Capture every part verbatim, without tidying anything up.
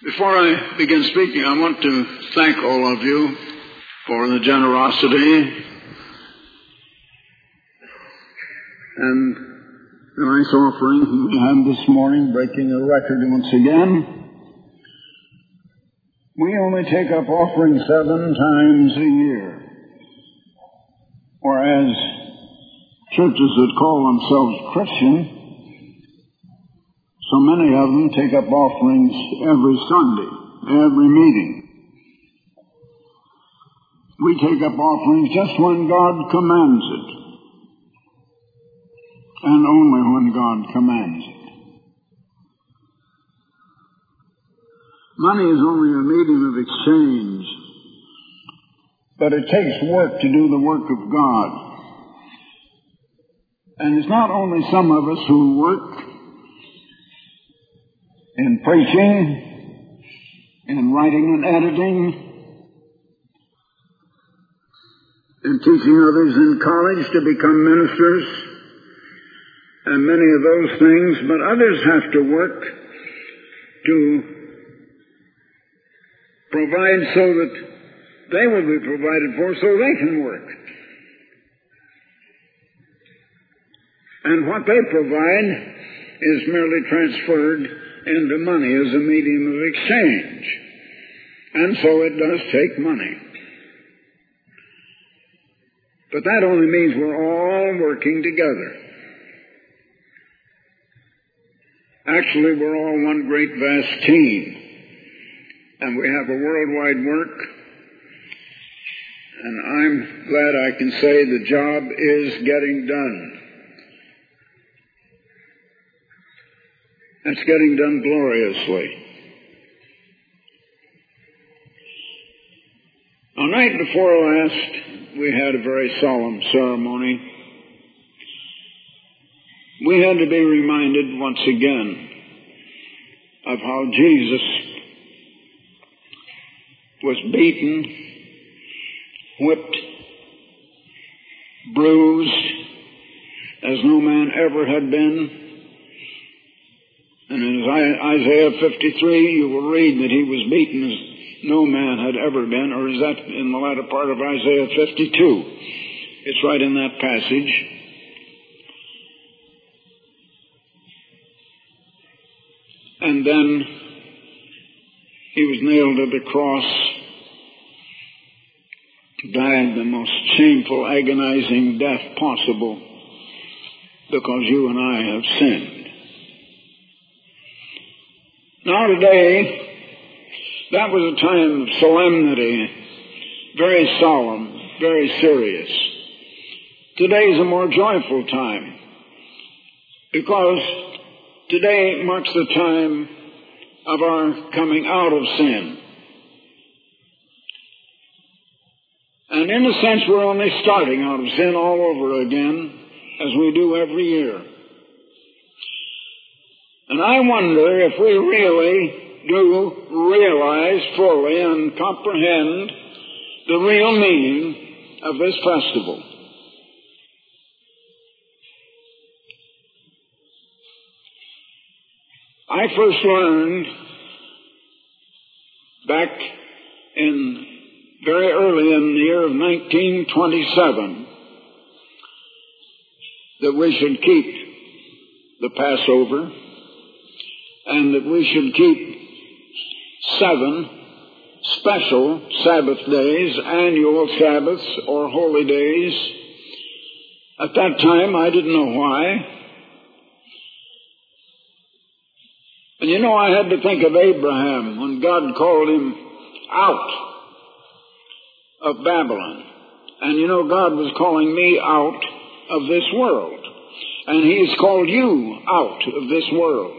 Before I begin speaking, I want to thank all of you for the generosity and the nice offering we had this morning, breaking a record once again. We only take up offering seven times a year, whereas churches that call themselves Christian, so many of them take up offerings every Sunday, every meeting. We take up offerings just when God commands it, and only when God commands it. Money is only a medium of exchange, but it takes work to do the work of God. And it's not only some of us who work in preaching, in writing and editing, in teaching others in college to become ministers, and many of those things, but others have to work to provide so that they will be provided for so they can work. And what they provide is merely transferred into money as a medium of exchange. And so it does take money. But that only means we're all working together. Actually, we're all one great vast team. And we have a worldwide work. And I'm glad I can say the job is getting done. It's getting done gloriously. On night before last, we had a very solemn ceremony. We had to be reminded once again of how Jesus was beaten, whipped, bruised, as no man ever had been. And in Isaiah fifty-three, you will read that he was beaten as no man had ever been, or is that in the latter part of Isaiah fifty-two? It's right in that passage. And then he was nailed to the cross, died the most shameful, agonizing death possible, because you and I have sinned. Now today, that was a time of solemnity, very solemn, very serious. Today is a more joyful time, because today marks the time of our coming out of sin. And in a sense, we're only starting out of sin all over again, as we do every year. And I wonder if we really do realize fully and comprehend the real meaning of this festival. I first learned back in very early in the year of nineteen twenty-seven that we should keep the Passover, and that we should keep seven special Sabbath days, annual Sabbaths or holy days. At that time, I didn't know why. And you know, I had to think of Abraham when God called him out of Babylon. And you know, God was calling me out of this world. And He's called you out of this world.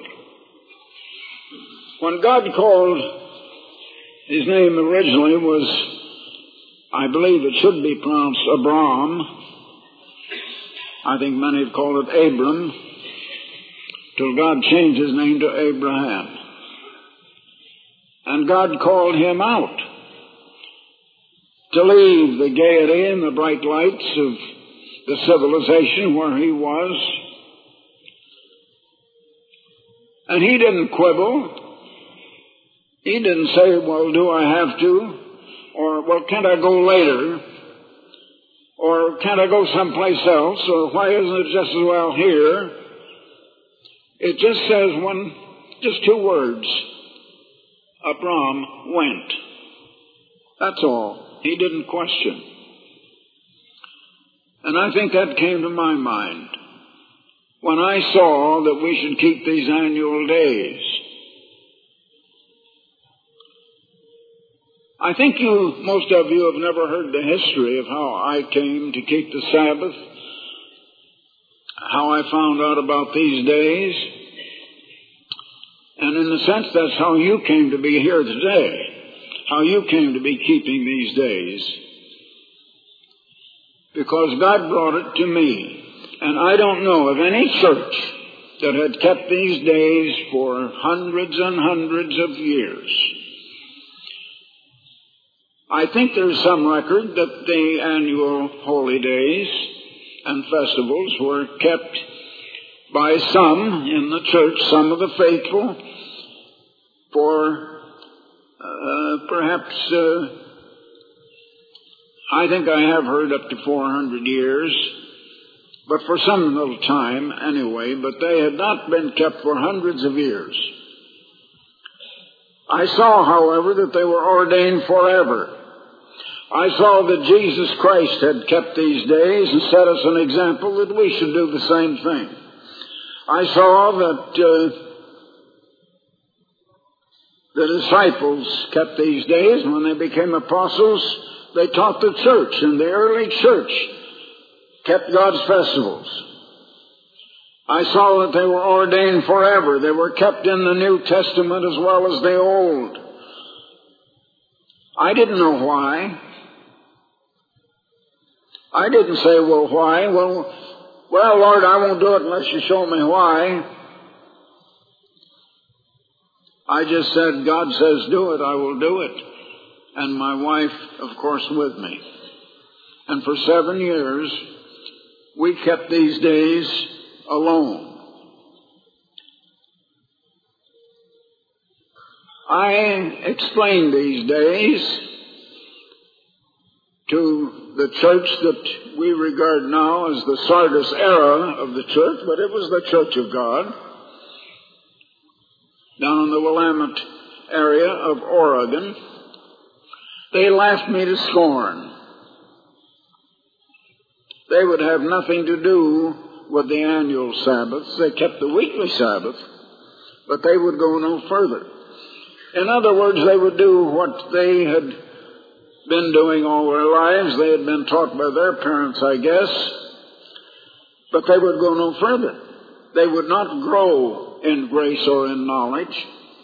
When God called, his name originally was, I believe it should be pronounced Abram. I think many have called it Abram, till God changed his name to Abraham. And God called him out to leave the gaiety and the bright lights of the civilization where he was. And he didn't quibble. He didn't say, well, do I have to? Or, well, can't I go later? Or can't I go someplace else? Or why isn't it just as well here? It just says one, just two words. Abram went. That's all. He didn't question. And I think that came to my mind when I saw that we should keep these annual days. I think you, most of you, have never heard the history of how I came to keep the Sabbath, how I found out about these days. And in a sense, that's how you came to be here today, how you came to be keeping these days. Because God brought it to me. And I don't know of any church that had kept these days for hundreds and hundreds of years. I think there's some record that the annual holy days and festivals were kept by some in the church, some of the faithful, for uh, perhaps, uh, I think I have heard up to four hundred years, but for some little time anyway, but they had not been kept for hundreds of years. I saw, however, that they were ordained forever. I saw that Jesus Christ had kept these days and set us an example that we should do the same thing. I saw that uh, the disciples kept these days. When they became apostles, they taught the church, and the early church kept God's festivals. I saw that they were ordained forever. They were kept in the New Testament as well as the Old. I didn't know why. I didn't say, well, why? Well, well, Lord, I won't do it unless you show me why. I just said, God says do it, I will do it. And my wife, of course, with me. And for seven years, we kept these days alone. I explained these days to the church that we regard now as the Sardis era of the church, but it was the Church of God, down in the Willamette area of Oregon. They laughed me to scorn. They would have nothing to do with the annual Sabbaths. They kept the weekly Sabbath, but they would go no further. In other words, they would do what they had been doing all their lives. They had been taught by their parents, I guess, but they would go no further. They would not grow in grace or in knowledge.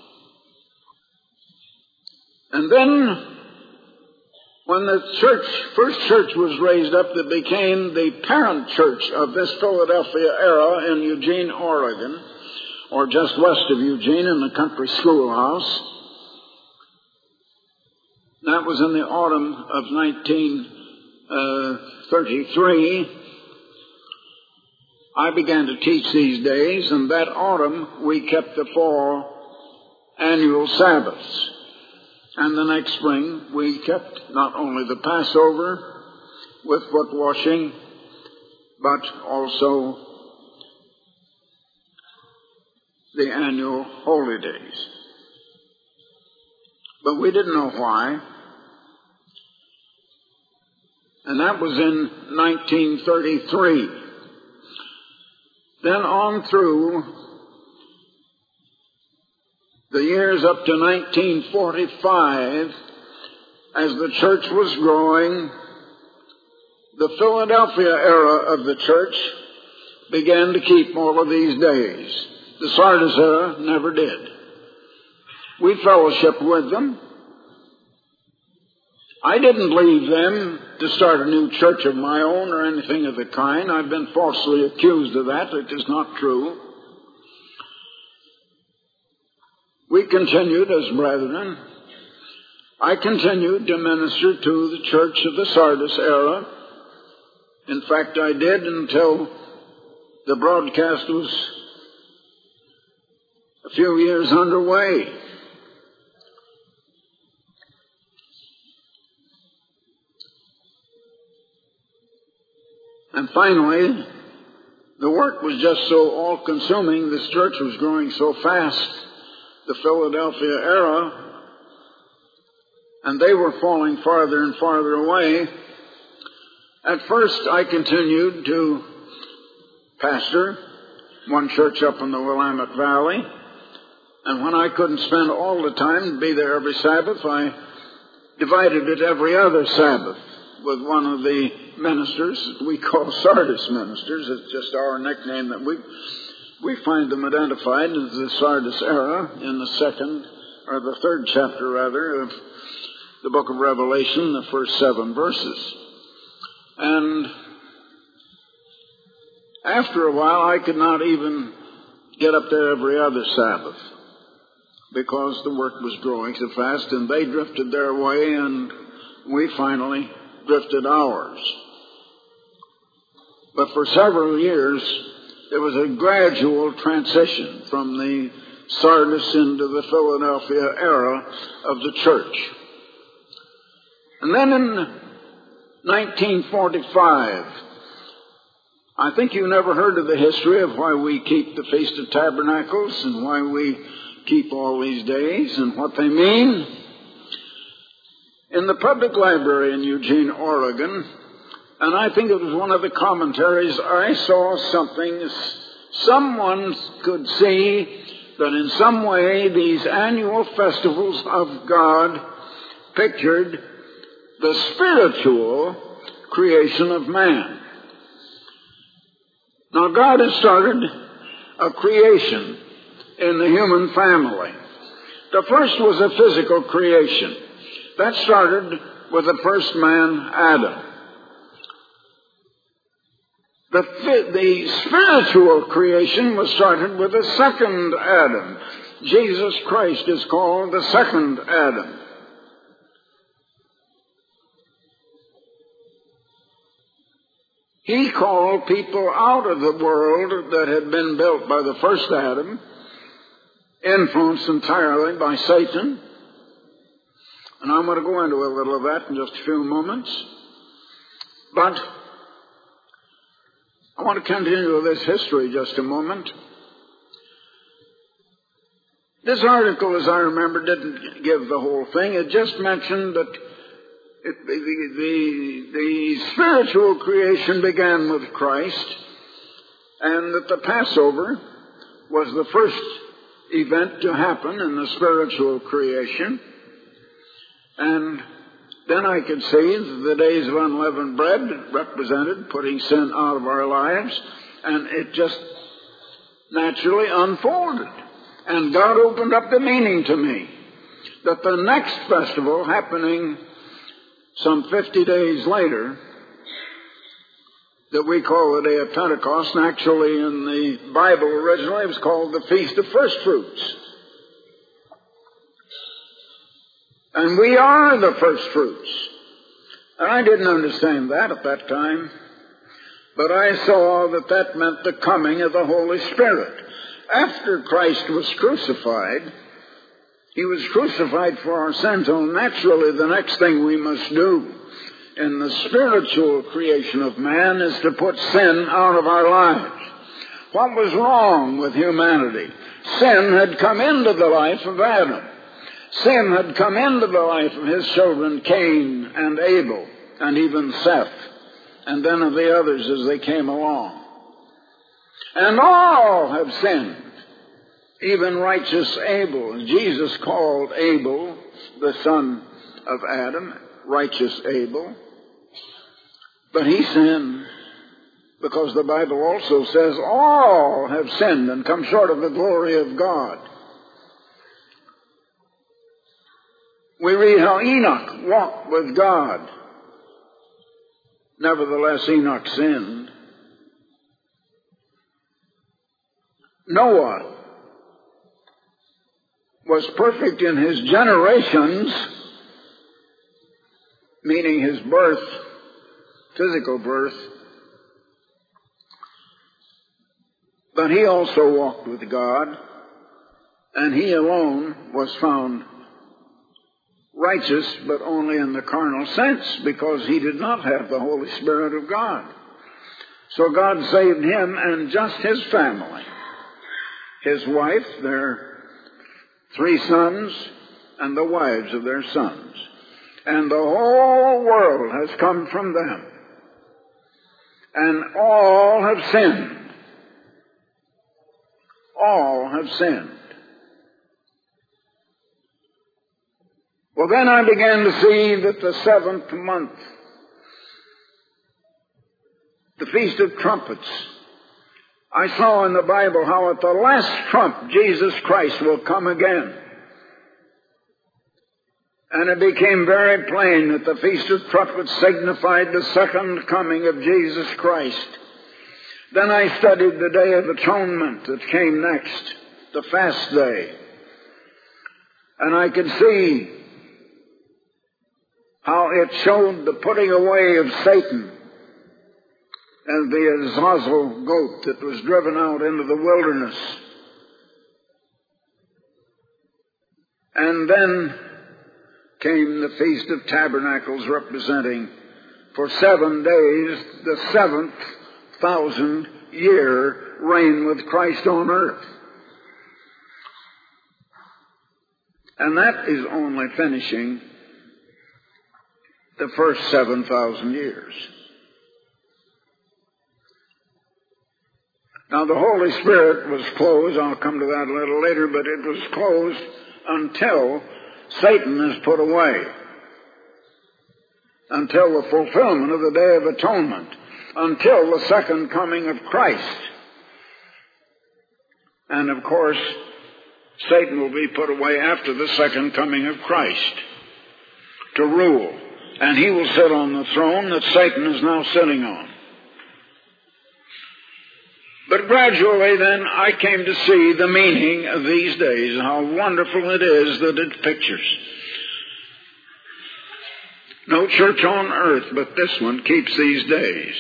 And then, when the church, first church was raised up that became the parent church of this Philadelphia era in Eugene, Oregon, or just west of Eugene in the country schoolhouse, that was in the autumn of nineteen thirty-three. I began to teach these days, and that autumn we kept the fall annual Sabbaths. And the next spring we kept not only the Passover with foot washing, but also the annual holy days. But we didn't know why. And that was in nineteen thirty-three. Then on through the years up to nineteen forty-five, as the church was growing, the Philadelphia era of the church began to keep all of these days. The Sardis era never did. We fellowshiped with them. I didn't leave them to start a new church of my own or anything of the kind. I've been falsely accused of that. It is not true. We continued as brethren. I continued to minister to the church of the Sardis era. In fact, I did until the broadcast was a few years underway. And finally, the work was just so all-consuming, this church was growing so fast, the Philadelphia era, and they were falling farther and farther away. At first, I continued to pastor one church up in the Willamette Valley, and when I couldn't spend all the time and be there every Sabbath, I divided it every other Sabbath with one of the ministers we call Sardis ministers. It's just our nickname that we we find them identified as the Sardis era in the second, or the third chapter rather, of the book of Revelation, the first seven verses. And after a while, I could not even get up there every other Sabbath because the work was growing so fast, and they drifted their way, and we finally drifted ours. But for several years, there was a gradual transition from the Sardis into the Philadelphia era of the church. And then in nineteen forty-five, I think you never heard of the history of why we keep the Feast of Tabernacles and why we keep all these days and what they mean. In the public library in Eugene, Oregon, and I think it was one of the commentaries, I saw something. Someone could see that in some way these annual festivals of God pictured the spiritual creation of man. Now, God has started a creation in the human family. The first was a physical creation. That started with the first man, Adam. The, the spiritual creation was started with the second Adam. Jesus Christ is called the second Adam. He called people out of the world that had been built by the first Adam, influenced entirely by Satan. And I'm going to go into a little of that in just a few moments. But I want to continue with this history just a moment. This article, as I remember, didn't give the whole thing. It just mentioned that it, the, the, the spiritual creation began with Christ, and that the Passover was the first event to happen in the spiritual creation. And then I could see that the days of unleavened bread represented putting sin out of our lives, and it just naturally unfolded. And God opened up the meaning to me that the next festival, happening some fifty days later, that we call the Day of Pentecost, and actually in the Bible originally it was called the Feast of First Fruits. And we are the first fruits. And I didn't understand that at that time. But I saw that that meant the coming of the Holy Spirit. After Christ was crucified, He was crucified for our sins. So naturally, the next thing we must do in the spiritual creation of man is to put sin out of our lives. What was wrong with humanity? Sin had come into the life of Adam. Sin had come into the life of his children, Cain and Abel, and even Seth, and then of the others as they came along. And all have sinned, even righteous Abel. Jesus called Abel, the son of Adam, righteous Abel. But he sinned because the Bible also says all have sinned and come short of the glory of God. We read how Enoch walked with God. Nevertheless, Enoch sinned. Noah was perfect in his generations, meaning his birth, physical birth, but he also walked with God, and he alone was found righteous, but only in the carnal sense, because he did not have the Holy Spirit of God. So God saved him and just his family. His wife, their three sons, and the wives of their sons. And the whole world has come from them. And all have sinned. All have sinned. Well, then I began to see that the seventh month, the Feast of Trumpets, I saw in the Bible how at the last trump Jesus Christ will come again. And it became very plain that the Feast of Trumpets signified the second coming of Jesus Christ. Then I studied the Day of Atonement that came next, the fast day. And I could see how it showed the putting away of Satan and the Azazel goat that was driven out into the wilderness. And then came the Feast of Tabernacles, representing for seven days the seventh thousand year reign with Christ on earth. And that is only finishing the first seven thousand years. Now the Holy Spirit was closed, I'll come to that a little later, but it was closed until Satan is put away. Until the fulfillment of the Day of Atonement. Until the second coming of Christ. And of course, Satan will be put away after the second coming of Christ to rule. And he will sit on the throne that Satan is now sitting on. But gradually then I came to see the meaning of these days, how wonderful it is that it pictures. No church on earth but this one keeps these days.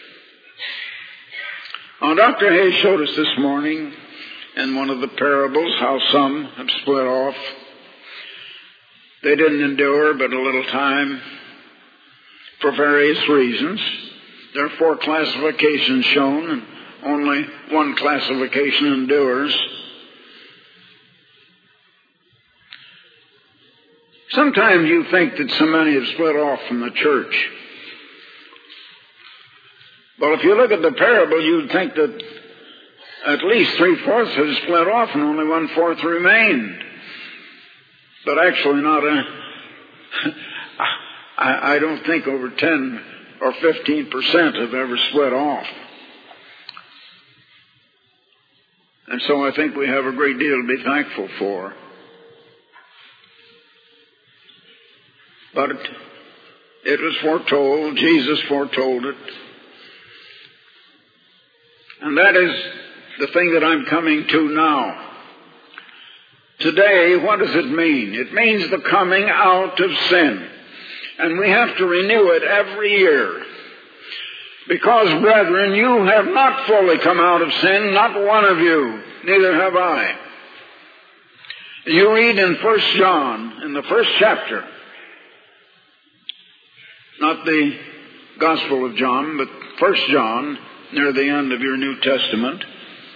Now, Doctor Hayes showed us this morning in one of the parables how some have split off. They didn't endure but a little time for various reasons. There are four classifications shown, and only one classification endures. Sometimes you think that so many have split off from the church. Well, if you look at the parable, you'd think that at least three-fourths had split off and only one-fourth remained. But actually not a... I, I don't think over ten or fifteen percent have ever split off. And so I think we have a great deal to be thankful for. But it, it was foretold, Jesus foretold it. And that is the thing that I'm coming to now. Today, what does it mean? It means the coming out of sin. And we have to renew it every year. Because, brethren, you have not fully come out of sin, not one of you, neither have I. You read in First John, in the first chapter, not the Gospel of John, but First John, near the end of your New Testament.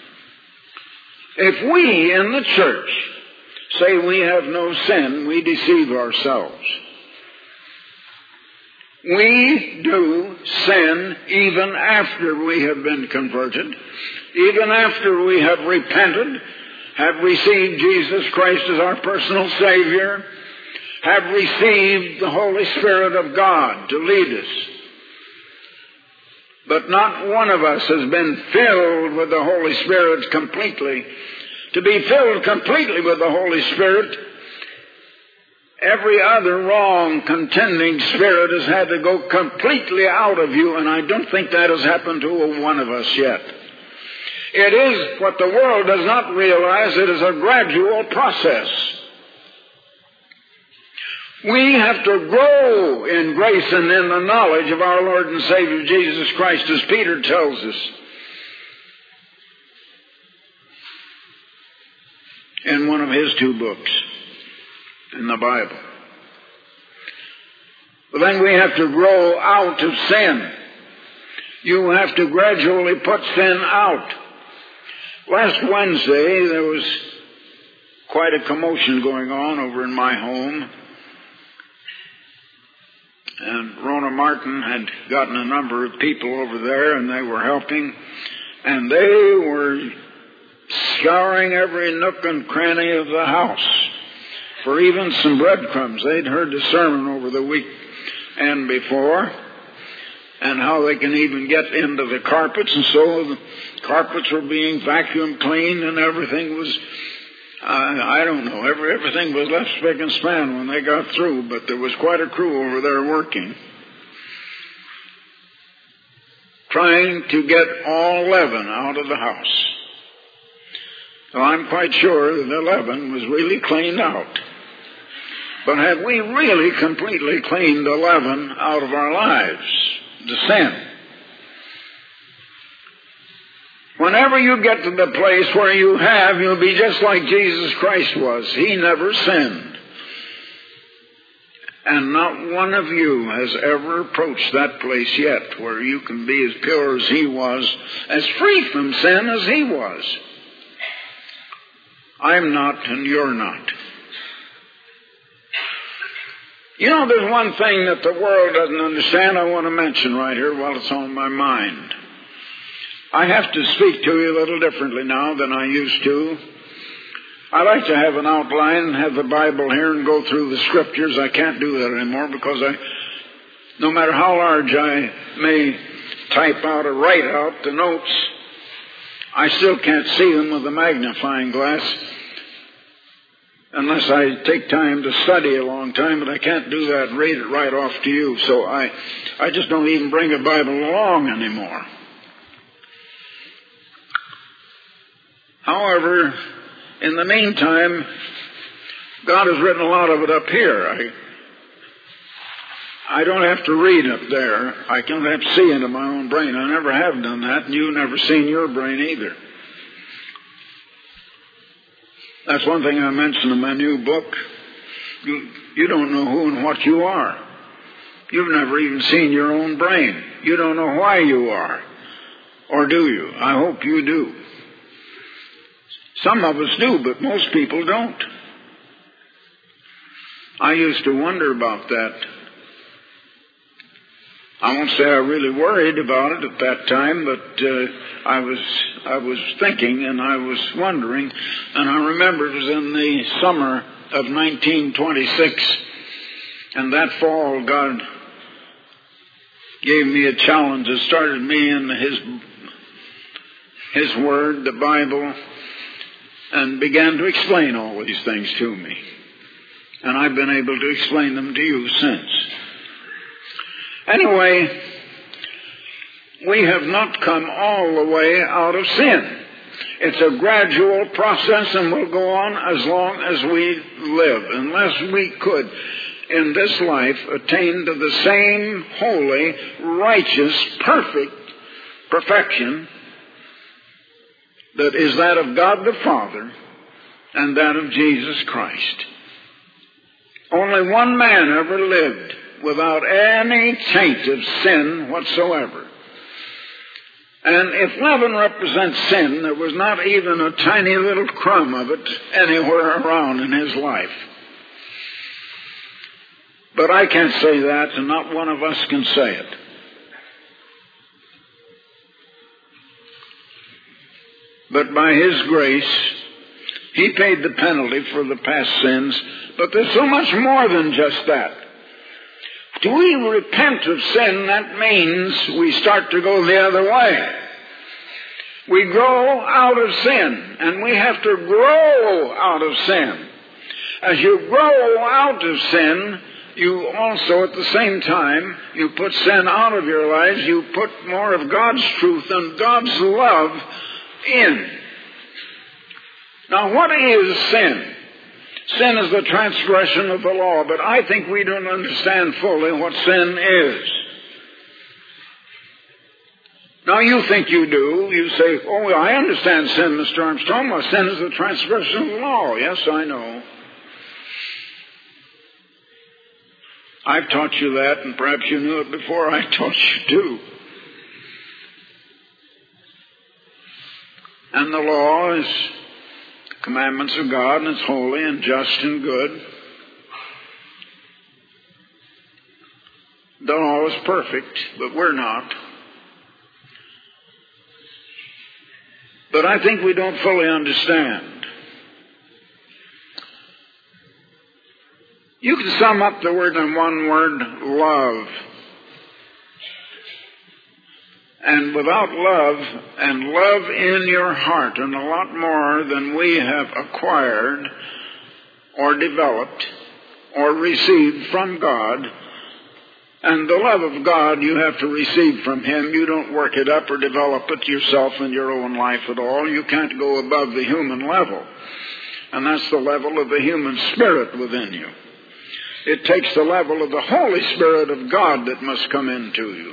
If we in the church say we have no sin, we deceive ourselves. We do sin even after we have been converted, even after we have repented, have received Jesus Christ as our personal Savior, have received the Holy Spirit of God to lead us. But not one of us has been filled with the Holy Spirit completely. To be filled completely with the Holy Spirit, every other wrong, contending spirit has had to go completely out of you, and I don't think that has happened to one of us yet. It is what the world does not realize. It is a gradual process. We have to grow in grace and in the knowledge of our Lord and Savior Jesus Christ, as Peter tells us in one of his two books in the Bible. But then we have to grow out of sin. You have to gradually put sin out. Last Wednesday, there was quite a commotion going on over in my home. And Rona Martin had gotten a number of people over there, and they were helping. And they were scouring every nook and cranny of the house for even some breadcrumbs. They'd heard the sermon over the weekend before, and how they can even get into the carpets. And so the carpets were being vacuum cleaned, and everything was, uh, I don't know, every, everything was left spick and span when they got through, but there was quite a crew over there working, trying to get all leaven out of the house. So I'm quite sure that the leaven was really cleaned out. But have we really completely cleaned the leaven out of our lives? The sin. Whenever you get to the place where you have, you'll be just like Jesus Christ was. He never sinned. And not one of you has ever approached that place yet where you can be as pure as He was, as free from sin as He was. I'm not, and you're not. You know, there's one thing that the world doesn't understand I want to mention right here while it's on my mind. I have to speak to you a little differently now than I used to. I like to have an outline and have the Bible here and go through the Scriptures. I can't do that anymore because I, no matter how large I may type out or write out the notes, I still can't see them with a magnifying glass unless I take time to study a long time, but I can't do that and read it right off to you. So I, I just don't even bring a Bible along anymore. However, in the meantime, God has written a lot of it up here. I, I don't have to read up there. I don't have to see into my own brain. I never have done that, and you've never seen your brain either. That's one thing I mentioned in my new book. You, you don't know who and what you are. You've never even seen your own brain. You don't know why you are. Or do you? I hope you do. Some of us do, but most people don't. I used to wonder about that. I won't say I really worried about it at that time, but uh, I was I was thinking and I was wondering, and I remember it was in the summer of nineteen twenty-six, and that fall God gave me a challenge that started me in His His Word, the Bible, and began to explain all these things to me. And I've been able to explain them to you since. Anyway, we have not come all the way out of sin. It's a gradual process and will go on as long as we live, unless we could, in this life, attain to the same holy, righteous, perfect perfection that is that of God the Father and that of Jesus Christ. Only one man ever lived without any taint of sin whatsoever. And if leaven represents sin, there was not even a tiny little crumb of it anywhere around in his life. But I can't say that, and not one of us can say it. But by His grace, He paid the penalty for the past sins. But there's so much more than just that. Do we repent of sin? That means we start to go the other way. We grow out of sin, and we have to grow out of sin. As you grow out of sin, you also, at the same time, you put sin out of your lives, you put more of God's truth and God's love in. Now, what is sin? Sin is the transgression of the law, but I think we don't understand fully what sin is. Now, you think you do. You say, oh, I understand sin, Mister Armstrong. Well, sin is the transgression of the law. Yes, I know. I've taught you that, and perhaps you knew it before I taught you too. And the law is the commandments of God, and it's holy and just and good. Don't always perfect, but we're not. But I think we don't fully understand. You can sum up the word in one word, love. And without love, and love in your heart, and a lot more than we have acquired or developed or received from God. And the love of God you have to receive from Him. You don't work it up or develop it yourself in your own life at all. You can't go above the human level. And that's the level of the human spirit within you. It takes the level of the Holy Spirit of God that must come into you.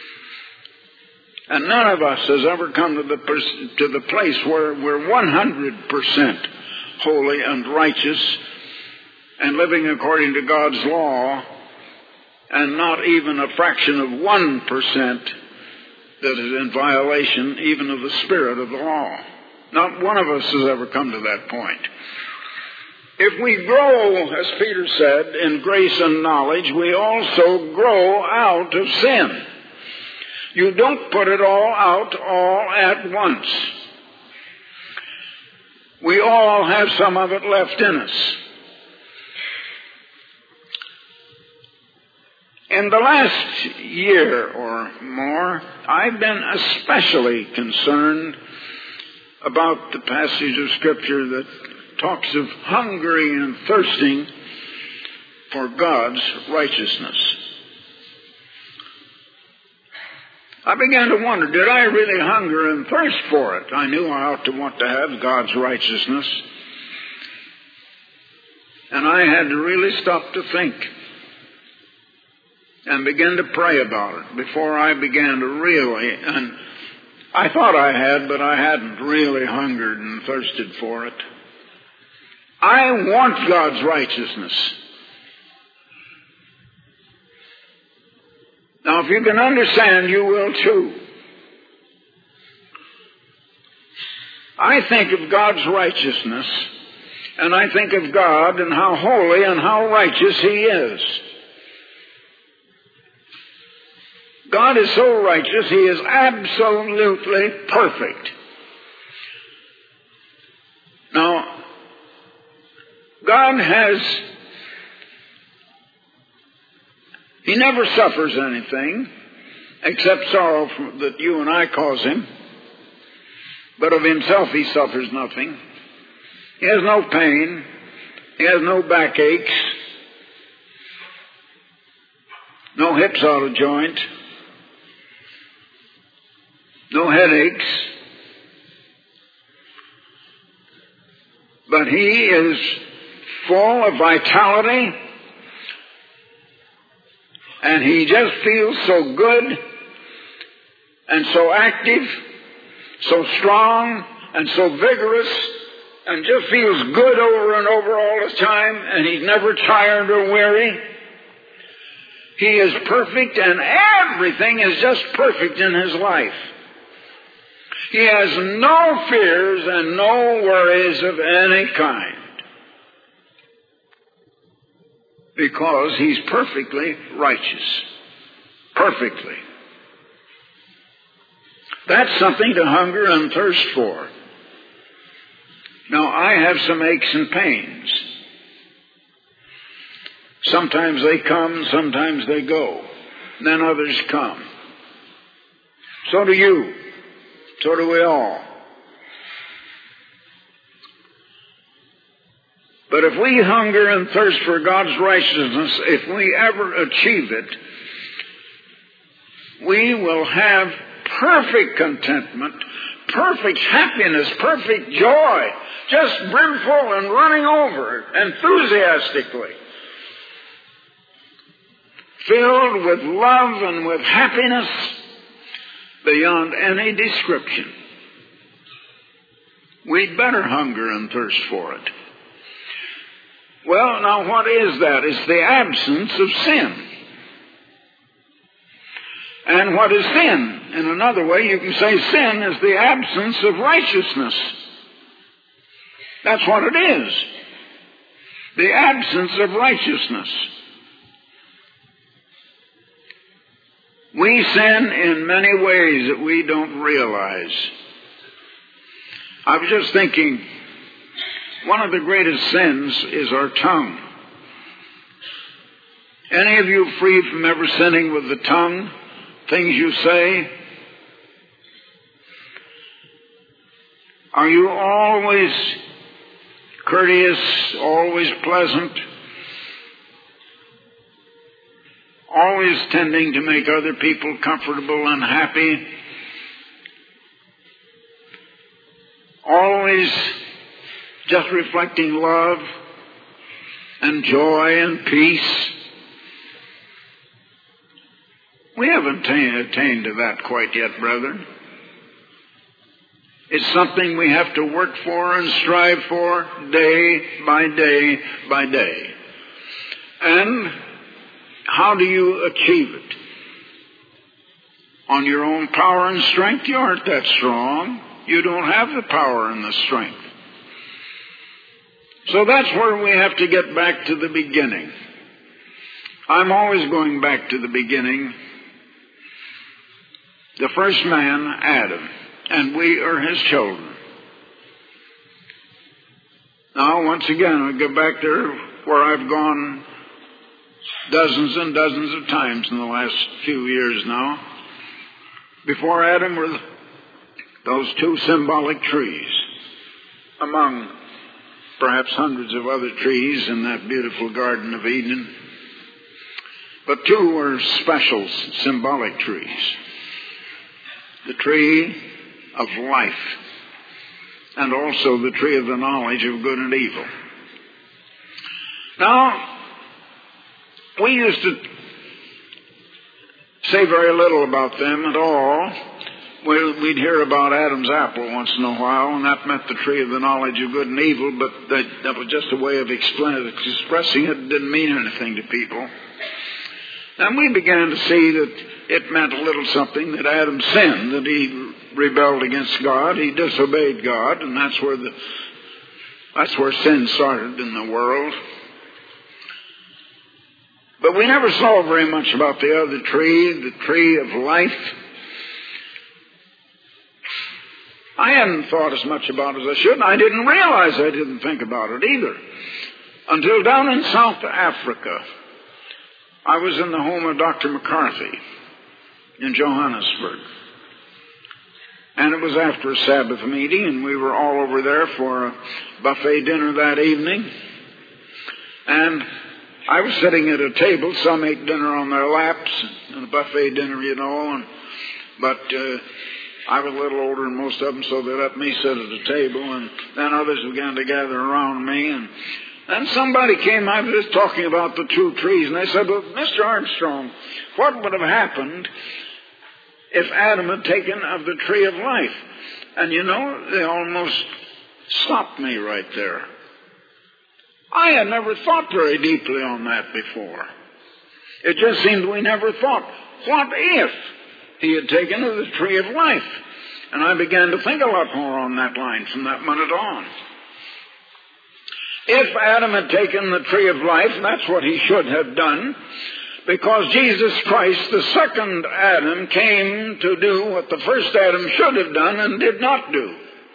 And none of us has ever come to the, to the place where we're one hundred percent holy and righteous and living according to God's law, and not even a fraction of one percent that is in violation even of the spirit of the law. Not one of us has ever come to that point. If we grow, as Peter said, in grace and knowledge, we also grow out of sin. You don't put it all out all at once. We all have some of it left in us. In the last year or more, I've been especially concerned about the passage of Scripture that talks of hungering and thirsting for God's righteousness. I began to wonder, did I really hunger and thirst for it? I knew I ought to want to have God's righteousness. And I had to really stop to think and begin to pray about it before I began to really, and I thought I had, but I hadn't really hungered and thirsted for it. I want God's righteousness. Now, if you can understand, you will too. I think of God's righteousness, and I think of God and how holy and how righteous He is. God is so righteous, He is absolutely perfect. Now, God has, He never suffers anything except sorrow that you and I cause Him. But of Himself He suffers nothing. He has no pain. He has no backaches. No hips out of joint. No headaches. But He is full of vitality, and He just feels so good and so active, so strong and so vigorous, and just feels good over and over all the time, and He's never tired or weary. He is perfect, and everything is just perfect in His life. He has no fears and no worries of any kind, because He's perfectly righteous. Perfectly. That's something to hunger and thirst for. Now, I have some aches and pains. Sometimes they come, sometimes they go. Then others come. So do you. So do we all. But if we hunger and thirst for God's righteousness, if we ever achieve it, we will have perfect contentment, perfect happiness, perfect joy, just brimful and running over enthusiastically, filled with love and with happiness beyond any description. We'd better hunger and thirst for it. Well, now what is that? It's the absence of sin. And what is sin? In another way, you can say sin is the absence of righteousness. That's what it is. The absence of righteousness. We sin in many ways that we don't realize. I was just thinking, one of the greatest sins is our tongue. Any of you free from ever sinning with the tongue? Things you say? Are you always courteous, always pleasant, always tending to make other people comfortable and happy, always just reflecting love and joy and peace? We haven't attained to that quite yet, brethren. It's something we have to work for and strive for day by day by day. And how do you achieve it? On your own power and strength? You aren't that strong. You don't have the power and the strength. So that's where we have to get back to the beginning. I'm always going back to the beginning. The first man, Adam, and we are his children. Now, once again, I go back there where I've gone dozens and dozens of times in the last few years now. Before Adam were those two symbolic trees, among perhaps hundreds of other trees in that beautiful Garden of Eden. But two were special symbolic trees. The tree of life, and also the tree of the knowledge of good and evil. Now, we used to say very little about them at all. We'd hear about Adam's apple once in a while, and that meant the tree of the knowledge of good and evil, but that, that was just a way of explaining, expressing it. It didn't mean anything to people. And we began to see that it meant a little something, that Adam sinned, that he rebelled against God, he disobeyed God, and that's where the that's where sin started in the world. But we never saw very much about the other tree, the tree of life. I hadn't thought as much about it as I should, and I didn't realize I didn't think about it either. Until down in South Africa, I was in the home of Doctor McCarthy in Johannesburg. And it was after a Sabbath meeting, and we were all over there for a buffet dinner that evening. And I was sitting at a table. Some ate dinner on their laps, and a buffet dinner, you know. And, but uh, I was a little older than most of them, so they let me sit at a table. And then others began to gather around me. And then somebody came out and was talking about the two trees. And they said, well, Mister Armstrong, what would have happened if Adam had taken of the tree of life? And you know, they almost stopped me right there. I had never thought very deeply on that before. It just seemed we never thought, what if he had taken of the tree of life? And I began to think a lot more on that line from that minute on. If Adam had taken the tree of life, that's what he should have done, because Jesus Christ, the second Adam, came to do what the first Adam should have done and did not do.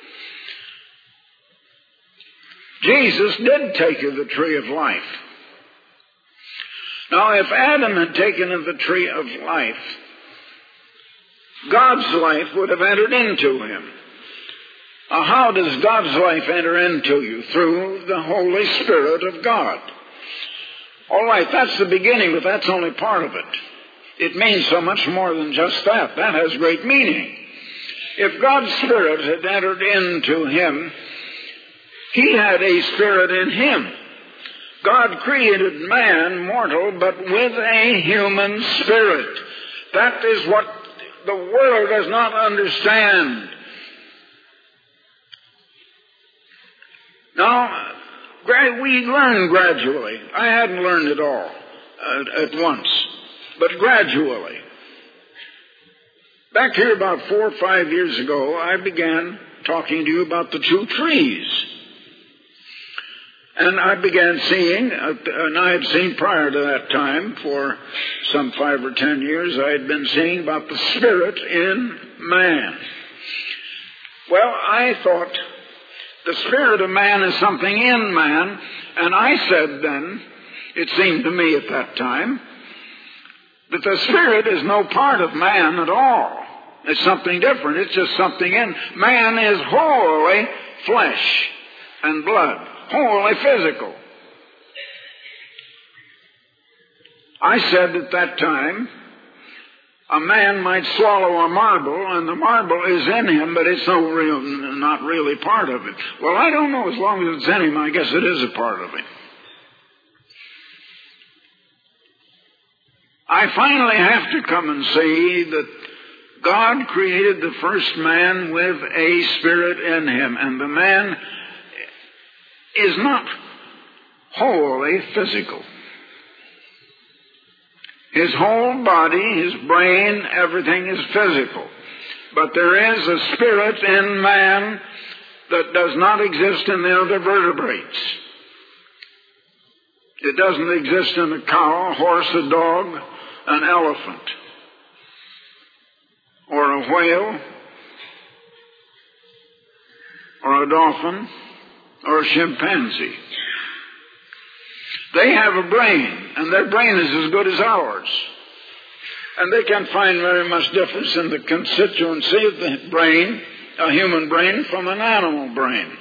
Jesus did take of the tree of life. Now, if Adam had taken of the tree of life, God's life would have entered into him. Now, how does God's life enter into you? Through the Holy Spirit of God. All right, that's the beginning, but that's only part of it. It means so much more than just that. That has great meaning. If God's Spirit had entered into him, he had a spirit in him. God created man mortal, but with a human spirit. That is what the world does not understand. Now, we learn gradually. I hadn't learned it all at, at once, but gradually. Back here about four or five years ago, I began talking to you about the two trees. And I began seeing, uh, and I had seen prior to that time, for some five or ten years, I had been seeing about the Spirit in man. Well, I thought the Spirit of man is something in man, and I said then, it seemed to me at that time, that the Spirit is no part of man at all. It's something different. It's just something in. Man is wholly flesh and blood. Wholly physical. I said at that time, a man might swallow a marble, and the marble is in him, but it's no real, not really part of it. Well, I don't know. As long as it's in him, I guess it is a part of him. I finally have to come and say that God created the first man with a spirit in him, and the man is not wholly physical. His whole body, his brain, everything is physical. But there is a spirit in man that does not exist in the other vertebrates. It doesn't exist in a cow, a horse, a dog, an elephant, or a whale, or a dolphin, or a chimpanzee. They have a brain, and their brain is as good as ours. And they can't find very much difference in the constituency of the brain, a human brain, from an animal brain.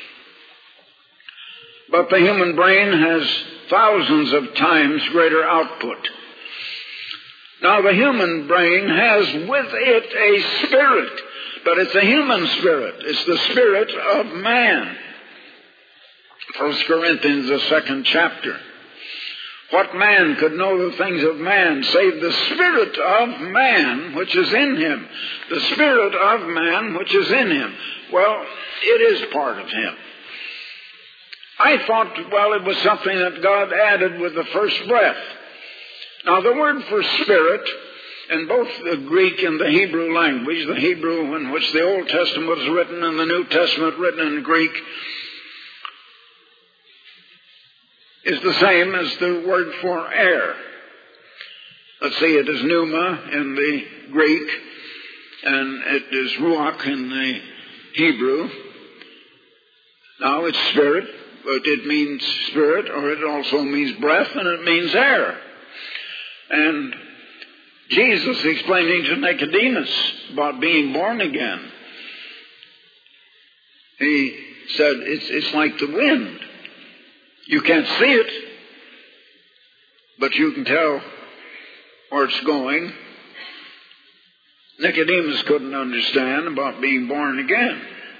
But the human brain has thousands of times greater output. Now, the human brain has with it a spirit, but it's a human spirit. It's the spirit of man. First Corinthians, the second chapter. What man could know the things of man save the spirit of man which is in him? The spirit of man which is in him. Well, it is part of him. I thought, well, it was something that God added with the first breath. Now, the word for spirit, in both the Greek and the Hebrew language, the Hebrew in which the Old Testament was written and the New Testament written in Greek, is the same as the word for air. Let's see, it is pneuma in the Greek, and it is ruach in the Hebrew. Now, it's spirit, but it means spirit, or it also means breath, and it means air. And Jesus explaining to Nicodemus about being born again, he said, it's, it's like the wind. You can't see it, but you can tell where it's going. Nicodemus couldn't understand about being born again.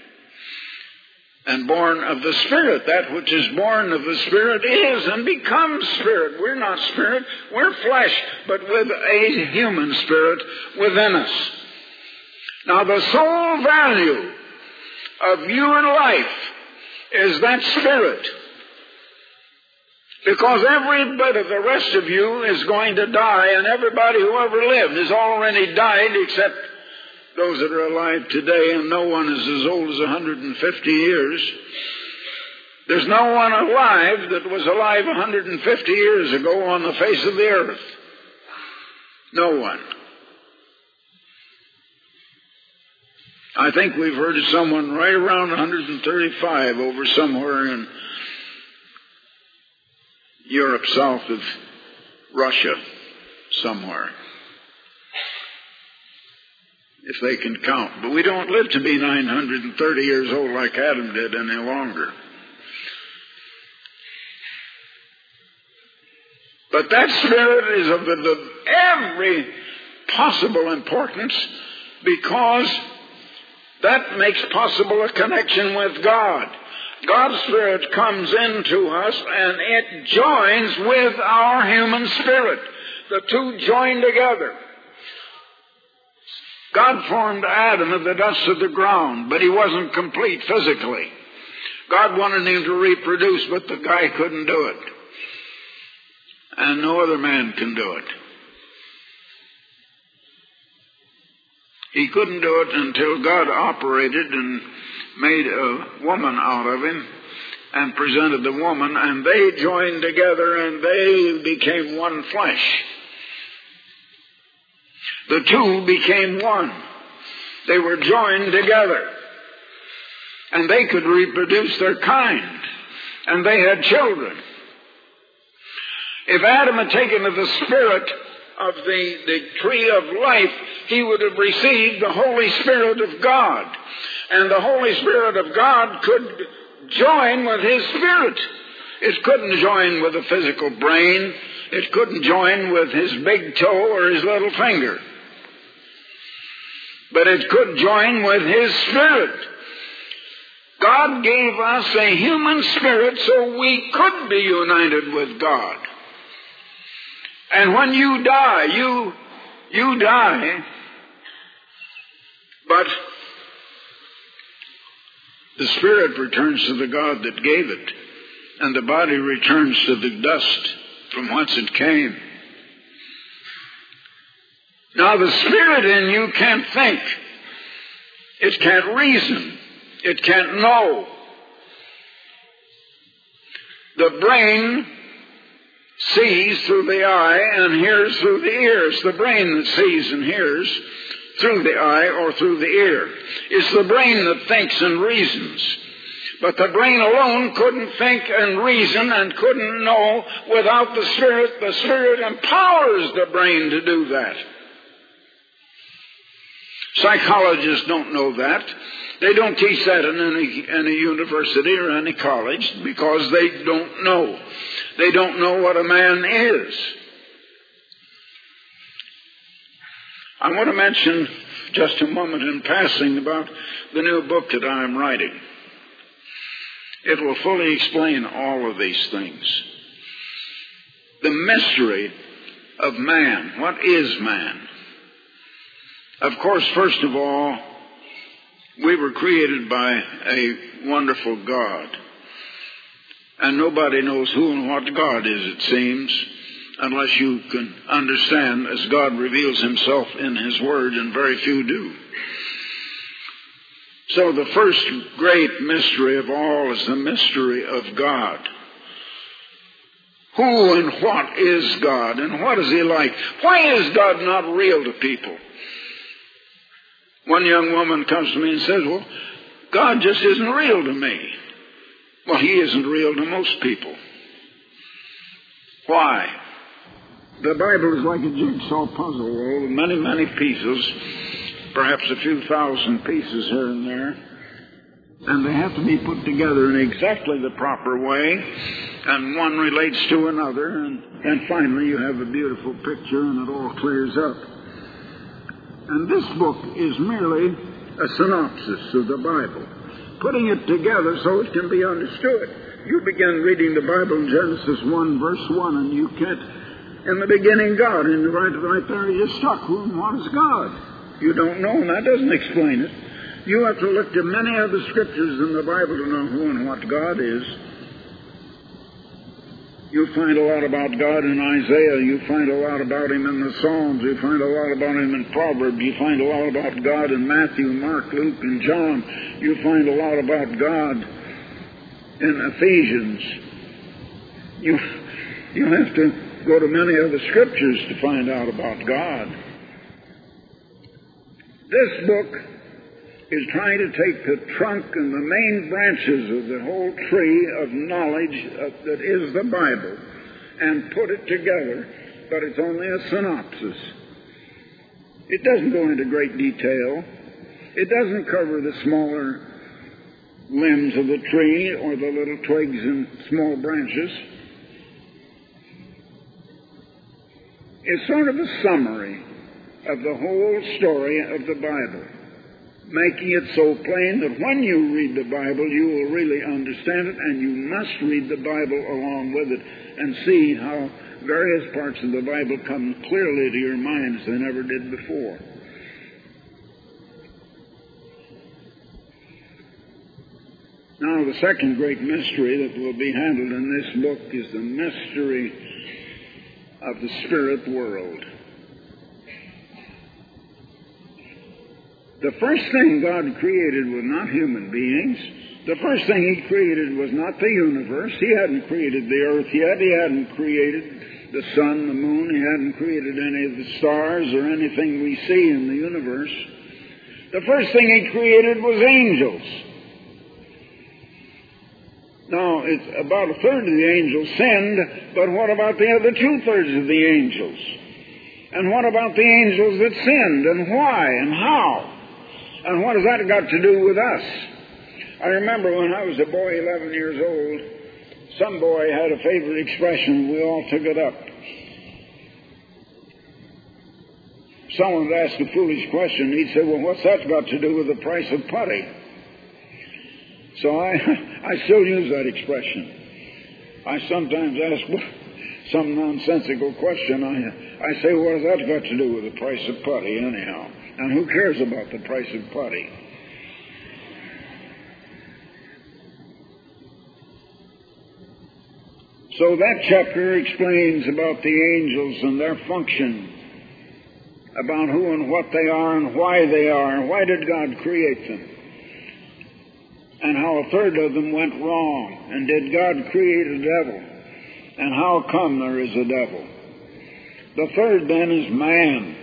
And born of the Spirit. That which is born of the Spirit is and becomes Spirit. We're not Spirit, we're flesh, but with a human spirit within us. Now, the sole value of you in life is that Spirit. Because every bit of the rest of you is going to die, and everybody who ever lived has already died except those that are alive today, and no one is as old as one hundred fifty years. There's no one alive that was alive one hundred fifty years ago on the face of the earth. No one. I think we've heard of someone right around one hundred thirty-five over somewhere in Europe, south of Russia, somewhere, if they can count. But we don't live to be nine hundred thirty years old like Adam did any longer. But that Spirit is of the, the, every possible importance, because that makes possible a connection with God. God's Spirit comes into us and it joins with our human spirit. The two join together. God formed Adam of the dust of the ground, but he wasn't complete physically. God wanted him to reproduce, but the guy couldn't do it. And no other man can do it. He couldn't do it until God operated and made a woman out of him and presented the woman, and they joined together and they became one flesh. The two became one. They were joined together. And they could reproduce their kind. And they had children. If Adam had taken of the spirit of the, the tree of life, he would have received the Holy Spirit of God. And the Holy Spirit of God could join with his spirit. It couldn't join with a physical brain. It couldn't join with his big toe or his little finger. But it could join with his spirit. God gave us a human spirit so we could be united with God. And when you die, you, you die, but the spirit returns to the God that gave it, and the body returns to the dust from whence it came. Now the spirit in you can't think. It can't reason. It can't know. The brain sees through the eye and hears through the ears. The brain that sees and hears through the eye or through the ear. It's the brain that thinks and reasons. But the brain alone couldn't think and reason and couldn't know without the Spirit. The Spirit empowers the brain to do that. Psychologists don't know that. They don't teach that in any, any university or any college because they don't know. They don't know what a man is. I want to mention just a moment in passing about the new book that I am writing. It will fully explain all of these things. The mystery of man. What is man? Of course, first of all, we were created by a wonderful God. And nobody knows who and what God is, it seems, unless you can understand as God reveals himself in his word, and very few do. So the first great mystery of all is the mystery of God. Who and what is God, and what is he like? Why is God not real to people? One young woman comes to me and says, well, God just isn't real to me. Well, he isn't real to most people. Why? The Bible is like a jigsaw puzzle, roll of many, many pieces, perhaps a few thousand pieces here and there, and they have to be put together in exactly the proper way, and one relates to another, and then finally you have a beautiful picture and it all clears up. And this book is merely a synopsis of the Bible, putting it together so it can be understood. You begin reading the Bible in Genesis one, verse one, and you get, in the beginning, God, and right, right there you're stuck. Who and what is God? You don't know, and that doesn't explain it. You have to look to many other scriptures in the Bible to know who and what God is. You find a lot about God in Isaiah. You find a lot about him in the Psalms. You find a lot about him in Proverbs. You find a lot about God in Matthew, Mark, Luke, and John. You find a lot about God in Ephesians. You, you have to go to many other scriptures to find out about God. This book is trying to take the trunk and the main branches of the whole tree of knowledge of, that is the Bible and put it together, but it's only a synopsis. It doesn't go into great detail. It doesn't cover the smaller limbs of the tree or the little twigs and small branches. It's sort of a summary of the whole story of the Bible, making it so plain that when you read the Bible, you will really understand it, and you must read the Bible along with it and see how various parts of the Bible come clearly to your mind as they never did before. Now, the second great mystery that will be handled in this book is the mystery of the spirit world. The first thing God created was not human beings. The first thing He created was not the universe. He hadn't created the earth yet. He hadn't created the sun, the moon. He hadn't created any of the stars or anything we see in the universe. The first thing He created was angels. Now, it's about a third of the angels sinned, but what about the other two-thirds of the angels? And what about the angels that sinned, and why, and how? And what has that got to do with us? I remember when I was a boy, eleven years old, some boy had a favorite expression. We all took it up. Someone would ask a foolish question. He'd say, well, what's that got to do with the price of putty? So I, I still use that expression. I sometimes ask some nonsensical question. I, I say, what has that got to do with the price of putty anyhow? And who cares about the price of putty? So that chapter explains about the angels and their function, about who and what they are and why they are, and why did God create them, and how a third of them went wrong, and did God create a devil, and how come there is a devil. The third then is man.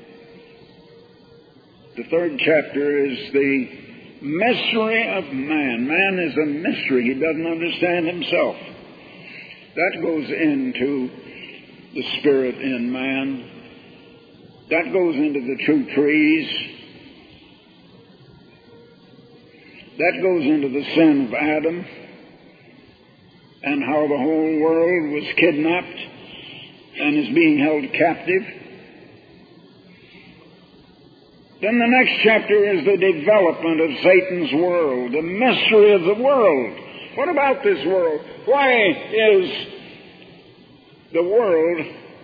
The third chapter is the mystery of man. Man is a mystery. He doesn't understand himself. That goes into the spirit in man. That goes into the two trees. That goes into the sin of Adam and how the whole world was kidnapped and is being held captive. Then the next chapter is the development of Satan's world, the mystery of the world. What about this world? Why is the world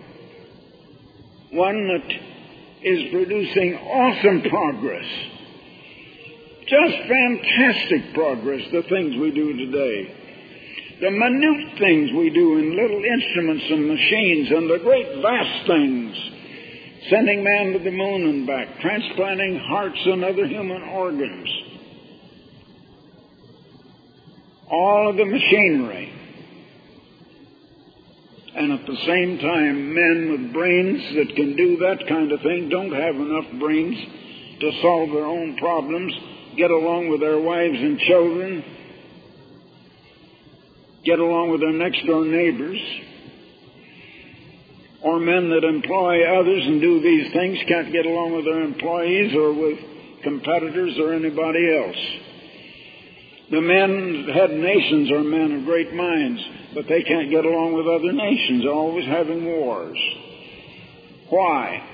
one that is producing awesome progress? Just fantastic progress, the things we do today. The minute things we do in little instruments and machines, and the great vast things, sending man to the moon and back, transplanting hearts and other human organs. All of the machinery. And at the same time, men with brains that can do that kind of thing don't have enough brains to solve their own problems, get along with their wives and children, get along with their next-door neighbors. Or men that employ others and do these things can't get along with their employees or with competitors or anybody else. The men, head nations, are men of great minds, but they can't get along with other nations. They're always having wars. Why?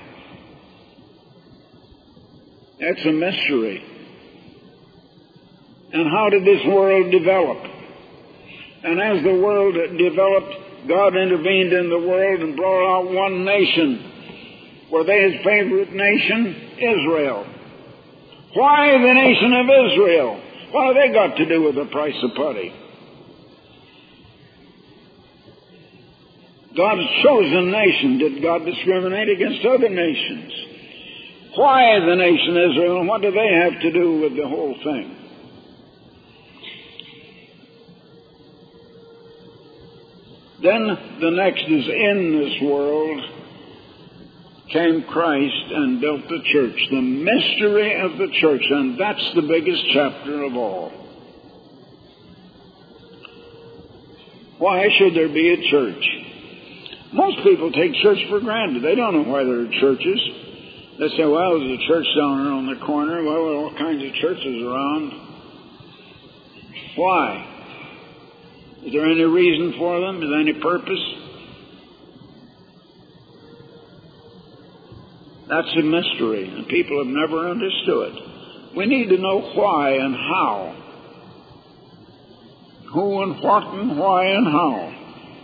That's a mystery. And how did this world develop? And as the world developed, God intervened in the world and brought out one nation. Were they His favorite nation? Israel. Why the nation of Israel? What have they got to do with the price of putty? God's chosen nation. Did God discriminate against other nations? Why the nation Israel, and what do they have to do with the whole thing? Then the next is, in this world came Christ and built the church, the mystery of the church, and that's the biggest chapter of all. Why should there be a church? Most people take church for granted. They don't know why there are churches. They say, well, there's a church down there on the corner. Well, there are all kinds of churches around. Why? Is there any reason for them? Is there any purpose? That's a mystery, and people have never understood. We need to know why and how. Who and what and why and how.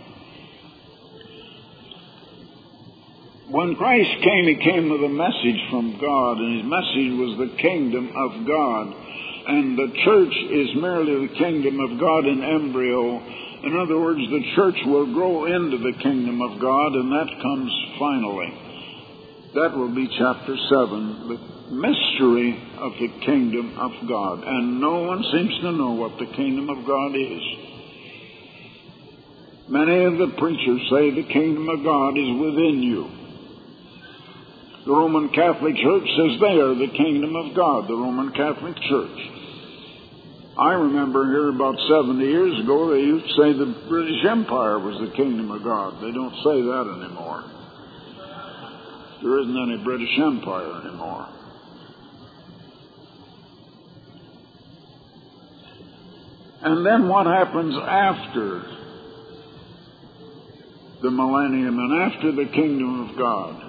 When Christ came, He came with a message from God, and His message was the kingdom of God. And the church is merely the kingdom of God in embryo. In other words, the church will grow into the kingdom of God, and that comes finally. That will be chapter seven, the mystery of the kingdom of God. And no one seems to know what the kingdom of God is. Many of the preachers say the kingdom of God is within you. The Roman Catholic Church says they are the kingdom of God, the Roman Catholic Church. I remember here about seventy years ago, they used to say the British Empire was the kingdom of God. They don't say that anymore. There isn't any British Empire anymore. And then what happens after the millennium and after the kingdom of God?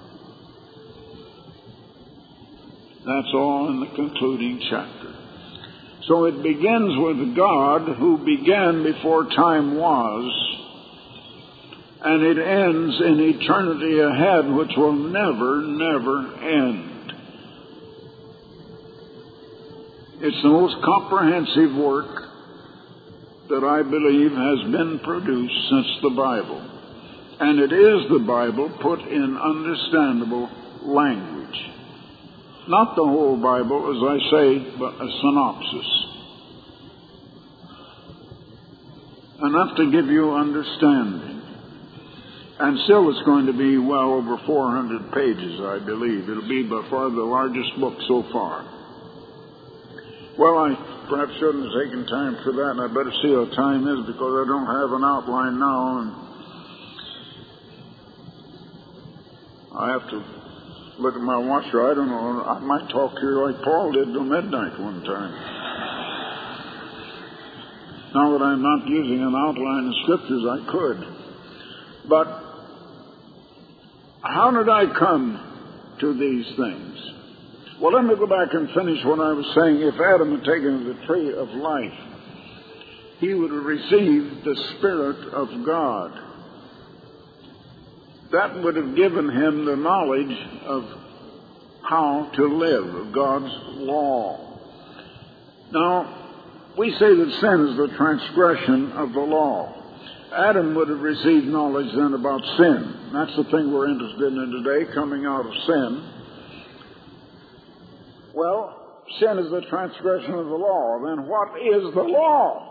That's all in the concluding chapter. So it begins with God who began before time was, and it ends in eternity ahead, which will never, never end. It's the most comprehensive work that I believe has been produced since the Bible. And it is the Bible put in understandable language. Not the whole Bible, as I say, but a synopsis. Enough to give you understanding. And still it's going to be well over four hundred pages, I believe. It'll be by far the largest book so far. Well, I perhaps shouldn't have taken time for that, and I better see how time is because I don't have an outline now, and I have to look at my watch. I don't know. I might talk here like Paul did till midnight one time. Now that I'm not using an outline of scriptures, I could. But how did I come to these things? Well, let me go back and finish what I was saying. If Adam had taken the tree of life, he would have received the Spirit of God. That would have given him the knowledge of how to live, of God's law. Now, we say that sin is the transgression of the law. Adam would have received knowledge then about sin. That's the thing we're interested in today, coming out of sin. Well, sin is the transgression of the law. Then what is the law?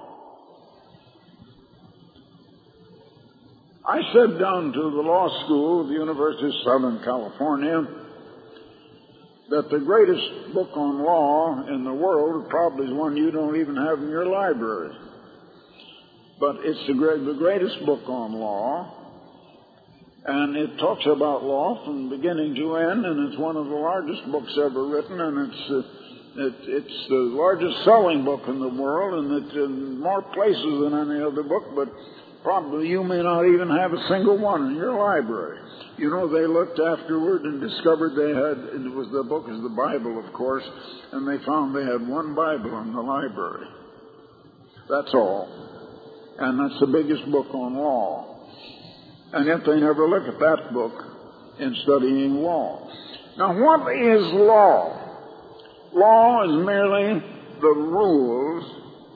I said down to the law school at the University of Southern California that the greatest book on law in the world probably is one you don't even have in your library. But it's the, great, the greatest book on law, and it talks about law from beginning to end, and it's one of the largest books ever written, and it's uh, it, it's the largest selling book in the world, and it's in more places than any other book, but probably you may not even have a single one in your library. You know, they looked afterward and discovered they had, it was the book is the Bible, of course, and they found they had one Bible in the library. That's all. And that's the biggest book on law. And yet they never look at that book in studying law. Now, what is law? Law is merely the rules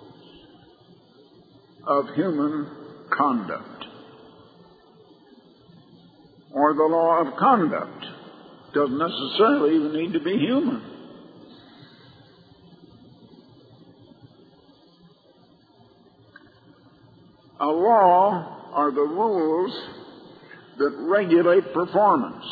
of human conduct, or the law of conduct. Doesn't necessarily even need to be human. A law are the rules that regulate performance.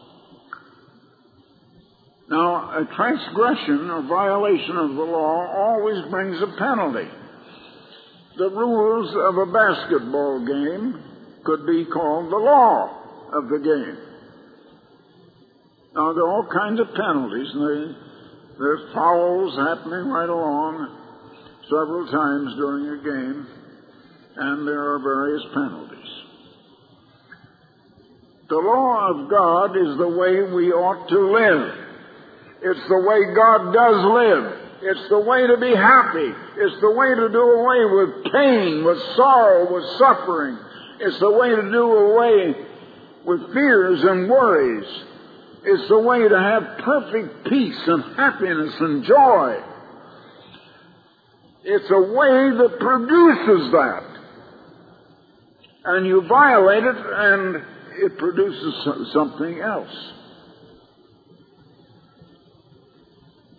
Now, a transgression or violation of the law always brings a penalty. The rules of a basketball game could be called the law of the game. Now, there are all kinds of penalties, and they, there's fouls happening right along several times during a game, and there are various penalties. The law of God is the way we ought to live. It's the way God does live. It's the way to be happy. It's the way to do away with pain, with sorrow, with suffering. It's the way to do away with fears and worries. It's the way to have perfect peace and happiness and joy. It's a way that produces that. And you violate it and it produces something else.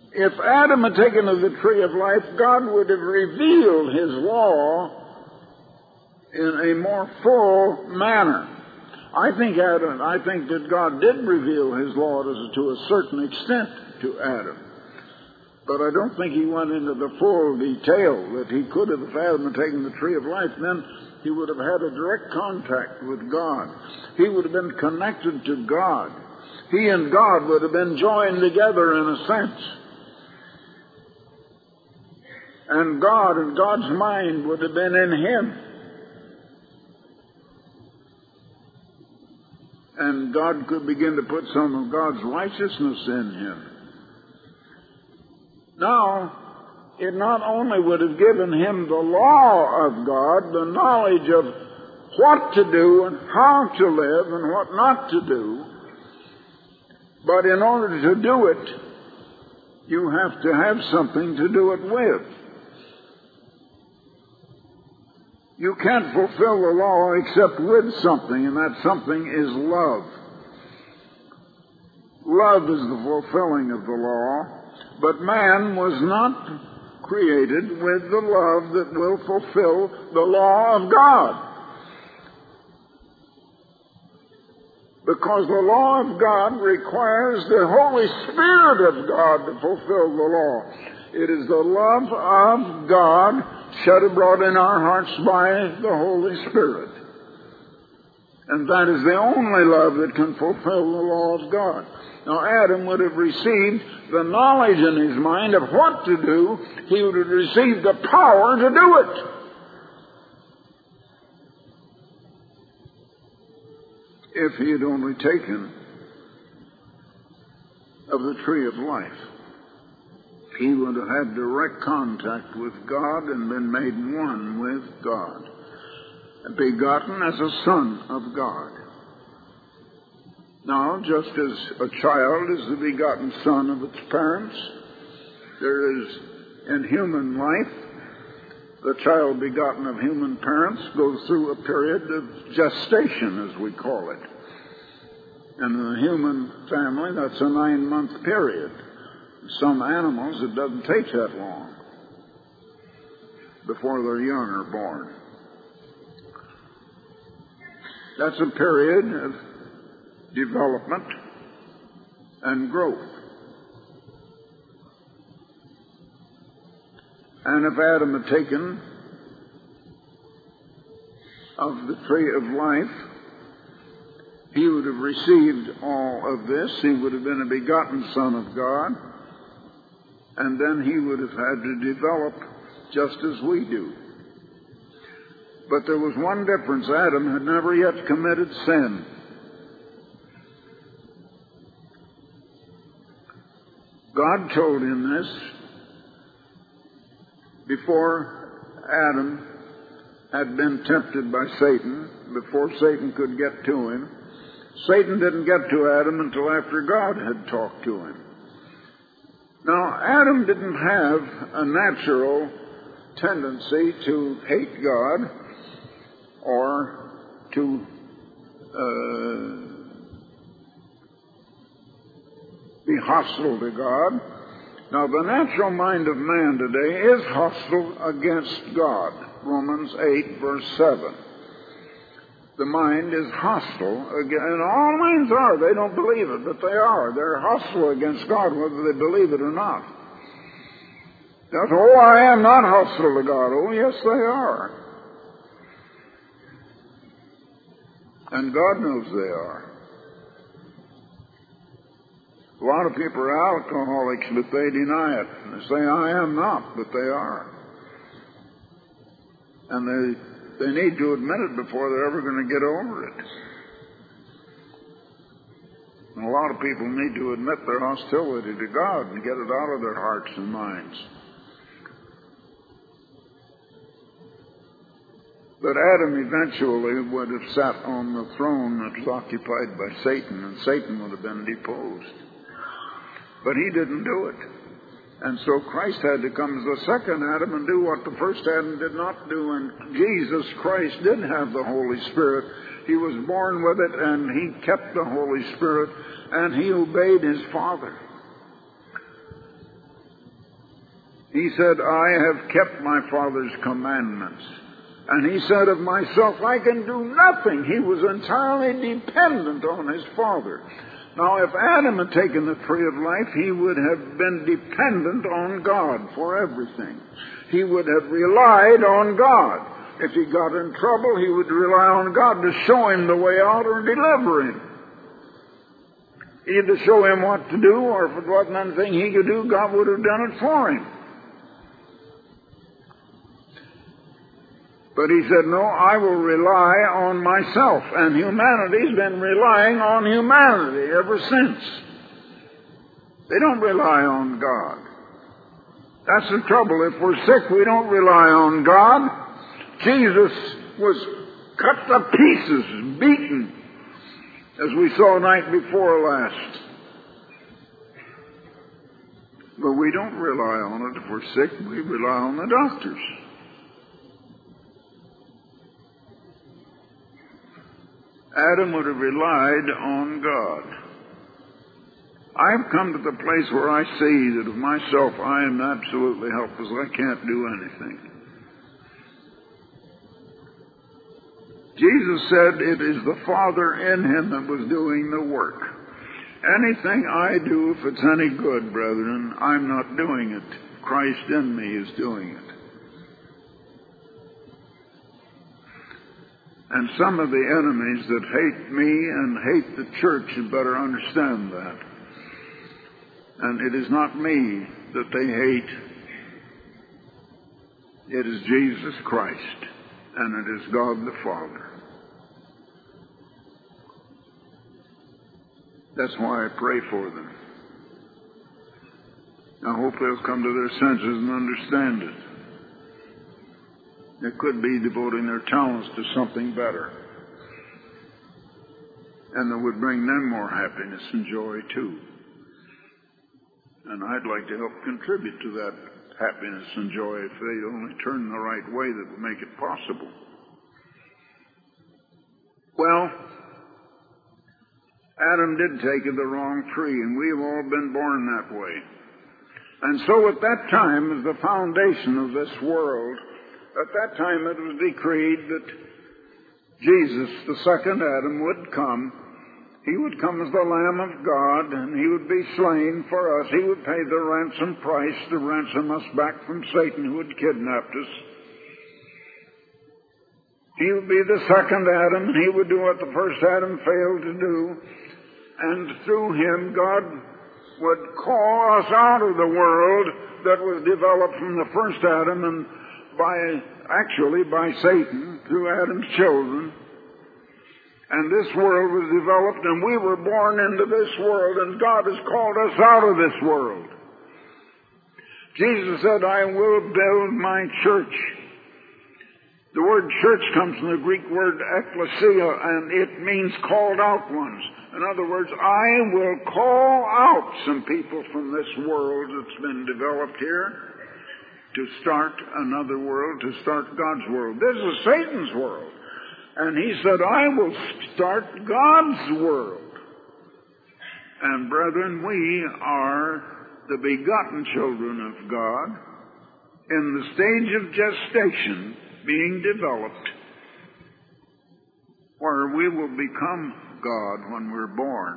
if Adam had taken of the tree of life, God would have revealed his law in a more full manner. I think Adam, I think that God did reveal his law to, to a certain extent to Adam. But I don't think he went into the full detail that he could have if Adam had taken the tree of life. Then he would have had a direct contact with God. He would have been connected to God. He and God would have been joined together in a sense. And God and God's mind would have been in him. And God could begin to put some of God's righteousness in him. Now, it not only would have given him the law of God, the knowledge of what to do and how to live and what not to do, but in order to do it, you have to have something to do it with. You can't fulfill the law except with something, and that something is love. Love is the fulfilling of the law. But man was not created with the love that will fulfill the law of God. Because the law of God requires the Holy Spirit of God to fulfill the law. It is the love of God shed abroad in our hearts by the Holy Spirit. And that is the only love that can fulfill the law of God. Now, Adam would have received the knowledge in his mind of what to do. He would have received the power to do it. If he had only taken of the tree of life, he would have had direct contact with God and been made one with God, begotten as a son of God. Now, just as a child is the begotten son of its parents, there is in human life, the child begotten of human parents goes through a period of gestation, as we call it. And in the human family, that's a nine-month period. Some animals, it doesn't take that long before their young are born. That's a period of development and growth. And if Adam had taken of the tree of life, he would have received all of this. He would have been a begotten son of God. And then he would have had to develop just as we do. But there was one difference. Adam had never yet committed sin. God told him this before Adam had been tempted by Satan, before Satan could get to him. Satan didn't get to Adam until after God had talked to him. Now, Adam didn't have a natural tendency to hate God or to uh, be hostile to God. Now, the natural mind of man today is hostile against God. Romans eight, verse seven. The mind is hostile, and all minds are. They don't believe it, but they are. They're hostile against God, whether they believe it or not. That's, oh, I am not hostile to God. Oh, yes, they are. And God knows they are. A lot of people are alcoholics, but they deny it. They say, I am not, but they are. And they they need to admit it before they're ever going to get over it. And a lot of people need to admit their hostility to God and get it out of their hearts and minds. But Adam eventually would have sat on the throne that was occupied by Satan, and Satan would have been deposed. But he didn't do it. And so Christ had to come as the second Adam and do what the first Adam did not do. And Jesus Christ did have the Holy Spirit. He was born with it, and he kept the Holy Spirit, and he obeyed his Father. He said, I have kept my Father's commandments. And he said of myself, I can do nothing. He was entirely dependent on his Father. Now, if Adam had taken the tree of life, he would have been dependent on God for everything. He would have relied on God. If he got in trouble, he would rely on God to show him the way out or deliver him. Either show him what to do, or if it wasn't anything he could do, God would have done it for him. But he said, no, I will rely on myself. And humanity's been relying on humanity ever since. They don't rely on God. That's the trouble. If we're sick, we don't rely on God. Jesus was cut to pieces, beaten, as we saw night before last. But we don't rely on it. If we're sick, we rely on the doctors. Adam would have relied on God. I've come to the place where I see that of myself I am absolutely helpless. I can't do anything. Jesus said it is the Father in him that was doing the work. Anything I do, if it's any good, brethren, I'm not doing it. Christ in me is doing it. And some of the enemies that hate me and hate the church had better understand that. And it is not me that they hate. It is Jesus Christ, and it is God the Father. That's why I pray for them. I hope they'll come to their senses and understand it. They could be devoting their talents to something better. And that would bring them more happiness and joy too. And I'd like to help contribute to that happiness and joy if they only turn the right way that would make it possible. Well, Adam did take of the wrong tree, and we have all been born that way. And so at that time, as the foundation of this world, at that time it was decreed that Jesus, the second Adam, would come. He would come as the Lamb of God, and he would be slain for us. He would pay the ransom price to ransom us back from Satan who had kidnapped us. He would be the second Adam, and he would do what the first Adam failed to do. And through him, God would call us out of the world that was developed from the first Adam, and by, actually by Satan, through Adam's children. And this world was developed, and we were born into this world, and God has called us out of this world. Jesus said, I will build my church. The word church comes from the Greek word ekklesia, and it means called out ones. In other words, I will call out some people from this world that's been developed here to start another world, to start God's world. This is Satan's world. And he said, I will start God's world. And brethren, we are the begotten children of God in the stage of gestation being developed, where we will become God when we're born.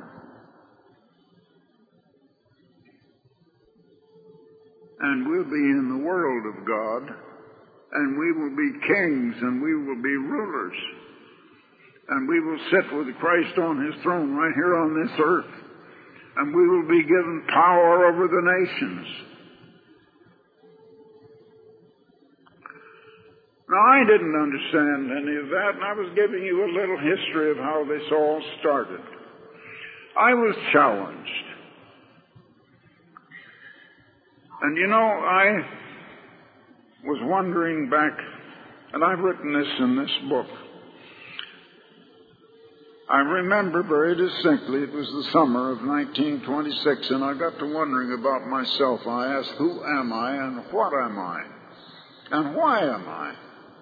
And we'll be in the world of God, and we will be kings, and we will be rulers. And we will sit with Christ on his throne right here on this earth. And we will be given power over the nations. Now, I didn't understand any of that, and I was giving you a little history of how this all started. I was challenged. And you know, I was wondering back, and I've written this in this book. I remember very distinctly, it was the summer of nineteen twenty-six, and I got to wondering about myself. I asked, who am I, and what am I, and why am I?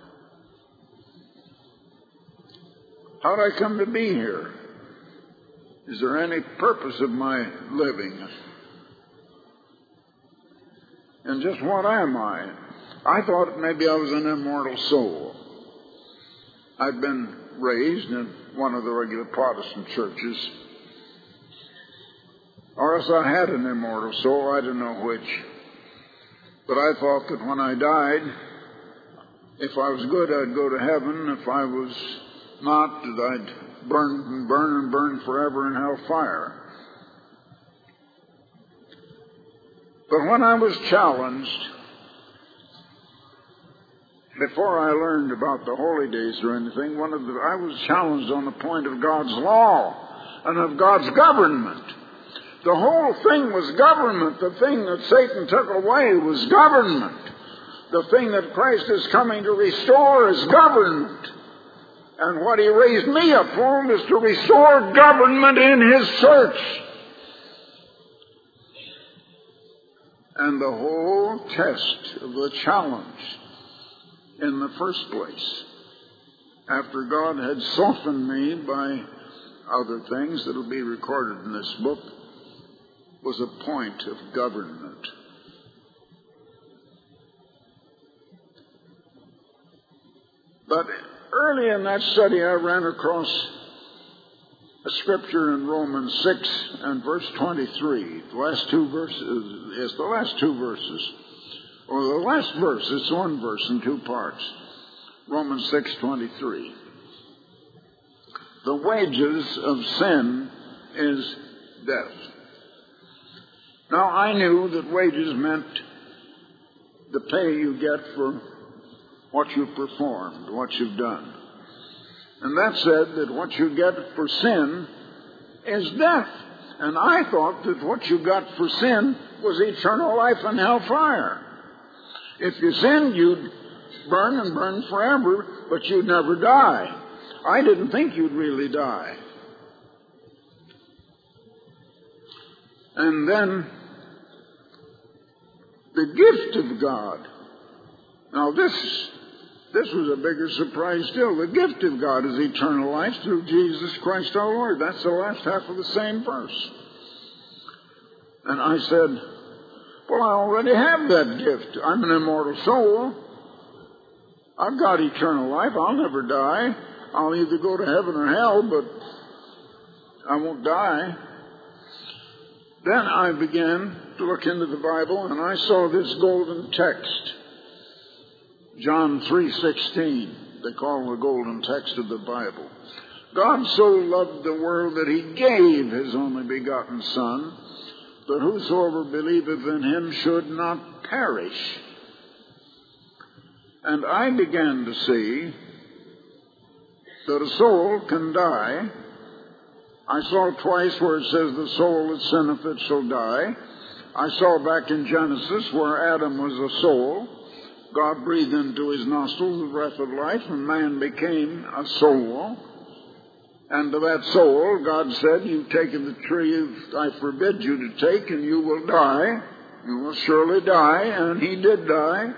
How did I come to be here? Is there any purpose of my living? And just what am I? I thought maybe I was an immortal soul. I'd been raised in one of the regular Protestant churches. Or else I had an immortal soul, I don't know which. But I thought that when I died, if I was good, I'd go to heaven. If I was not, that I'd burn and burn and burn forever in hellfire. But when I was challenged, before I learned about the holy days or anything, one of the, I was challenged on the point of God's law and of God's government. The whole thing was government. The thing that Satan took away was government. The thing that Christ is coming to restore is government. And what he raised me up for is to restore government in his church. And the whole test of the challenge in the first place, after God had softened me by other things that will be recorded in this book, was a point of government. But early in that study, I ran across a scripture in Romans six and verse twenty-three. The last two verses, yes, the last two verses. Or the last verse, it's one verse in two parts. Romans six twenty-three. The wages of sin is death. Now, I knew that wages meant the pay you get for what you've performed, what you've done. And that said that what you get for sin is death. And I thought that what you got for sin was eternal life and hellfire. If you sinned, you'd burn and burn forever, but you'd never die. I didn't think you'd really die. And then the gift of God. Now this, this was a bigger surprise still. The gift of God is eternal life through Jesus Christ our Lord. That's the last half of the same verse. And I said, well, I already have that gift. I'm an immortal soul. I've got eternal life. I'll never die. I'll either go to heaven or hell, but I won't die. Then I began to look into the Bible, and I saw this golden text. John three sixteen, they call the golden text of the Bible. God so loved the world that he gave his only begotten Son, that whosoever believeth in him should not perish. And I began to see that a soul can die. I saw twice where it says the soul that sinneth it shall die. I saw back in Genesis where Adam was a soul. God breathed into his nostrils the breath of life, and man became a soul. And to that soul, God said, you've taken the tree I forbid you to take, and you will die. You will surely die. And he did die.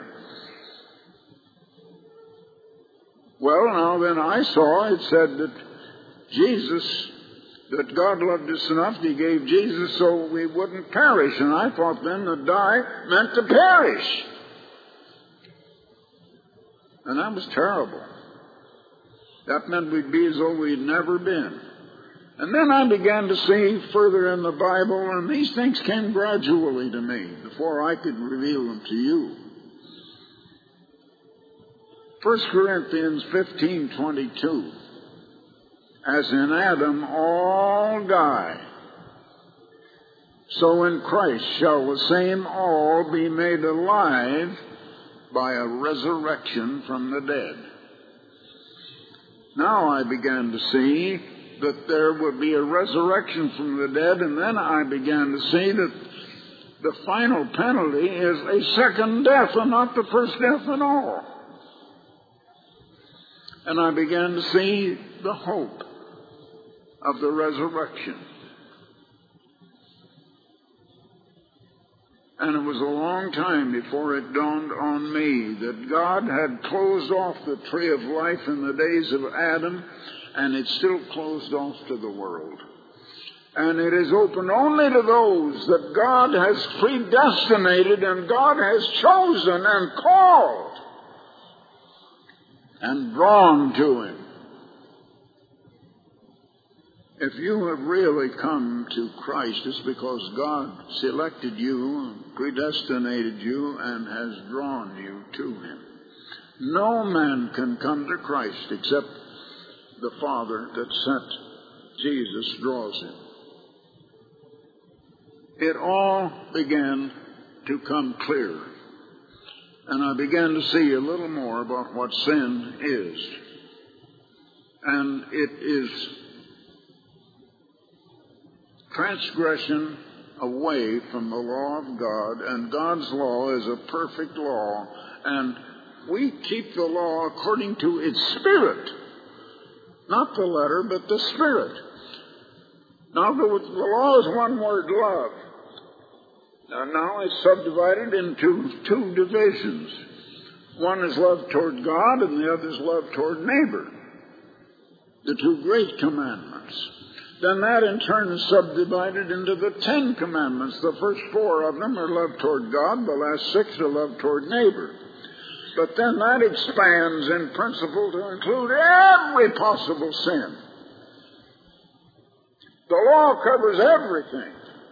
Well, now then I saw it said that Jesus, that God loved us enough that he gave Jesus so we wouldn't perish. And I thought then that die meant to perish. And that was terrible. That meant we'd be as though we'd never been. And then I began to see further in the Bible, and these things came gradually to me before I could reveal them to you. First Corinthians fifteen twenty-two. As in Adam all die, so in Christ shall the same all be made alive by a resurrection from the dead. Now I began to see that there would be a resurrection from the dead, and then I began to see that the final penalty is a second death and not the first death at all. And I began to see the hope of the resurrection. And it was a long time before it dawned on me that God had closed off the tree of life in the days of Adam, and it's still closed off to the world. And it is open only to those that God has predestinated and God has chosen and called and drawn to Him. If you have really come to Christ, it's because God selected you, predestinated you, and has drawn you to Him. No man can come to Christ except the Father that sent Jesus draws him. It all began to come clear, and I began to see a little more about what sin is. And it is transgression away from the law of God, and God's law is a perfect law, and we keep the law according to its spirit. Not the letter, but the spirit. Now, the, the law is one word, love. Now, now it's subdivided into two divisions. One is love toward God, and the other is love toward neighbor. The two great commandments. Then that in turn is subdivided into the Ten Commandments. The first four of them are love toward God. The last six are love toward neighbor. But then that expands in principle to include every possible sin. The law covers everything.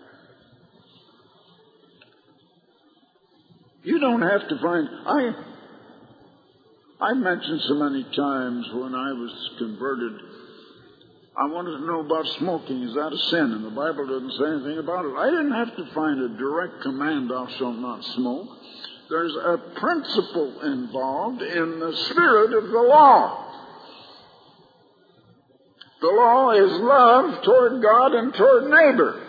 You don't have to find... I, I mentioned so many times when I was converted, I wanted to know about smoking. Is that a sin? And the Bible doesn't say anything about it. I didn't have to find a direct command, thou shalt not smoke. There's a principle involved in the spirit of the law. The law is love toward God and toward neighbor.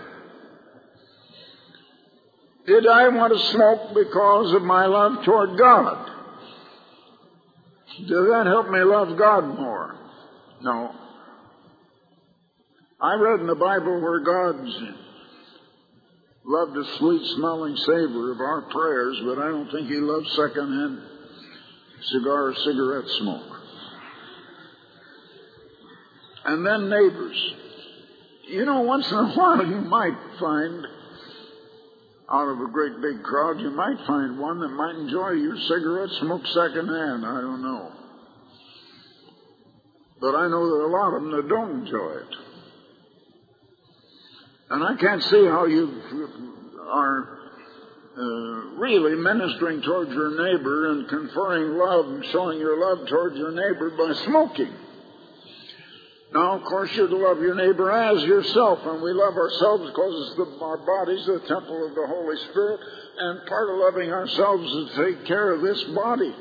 Did I want to smoke because of my love toward God? Does that help me love God more? No. I read in the Bible where God's loved the sweet-smelling savor of our prayers, but I don't think He loves secondhand cigar or cigarette smoke. And then neighbors. You know, once in a while you might find, out of a great big crowd, you might find one that might enjoy your cigarette smoke secondhand. I don't know. But I know there are a lot of them that don't enjoy it. And I can't see how you are uh, really ministering towards your neighbor and conferring love and showing your love towards your neighbor by smoking. Now, of course, you're to love your neighbor as yourself, and we love ourselves because it's the, our body's the temple of the Holy Spirit, and part of loving ourselves is to take care of this body.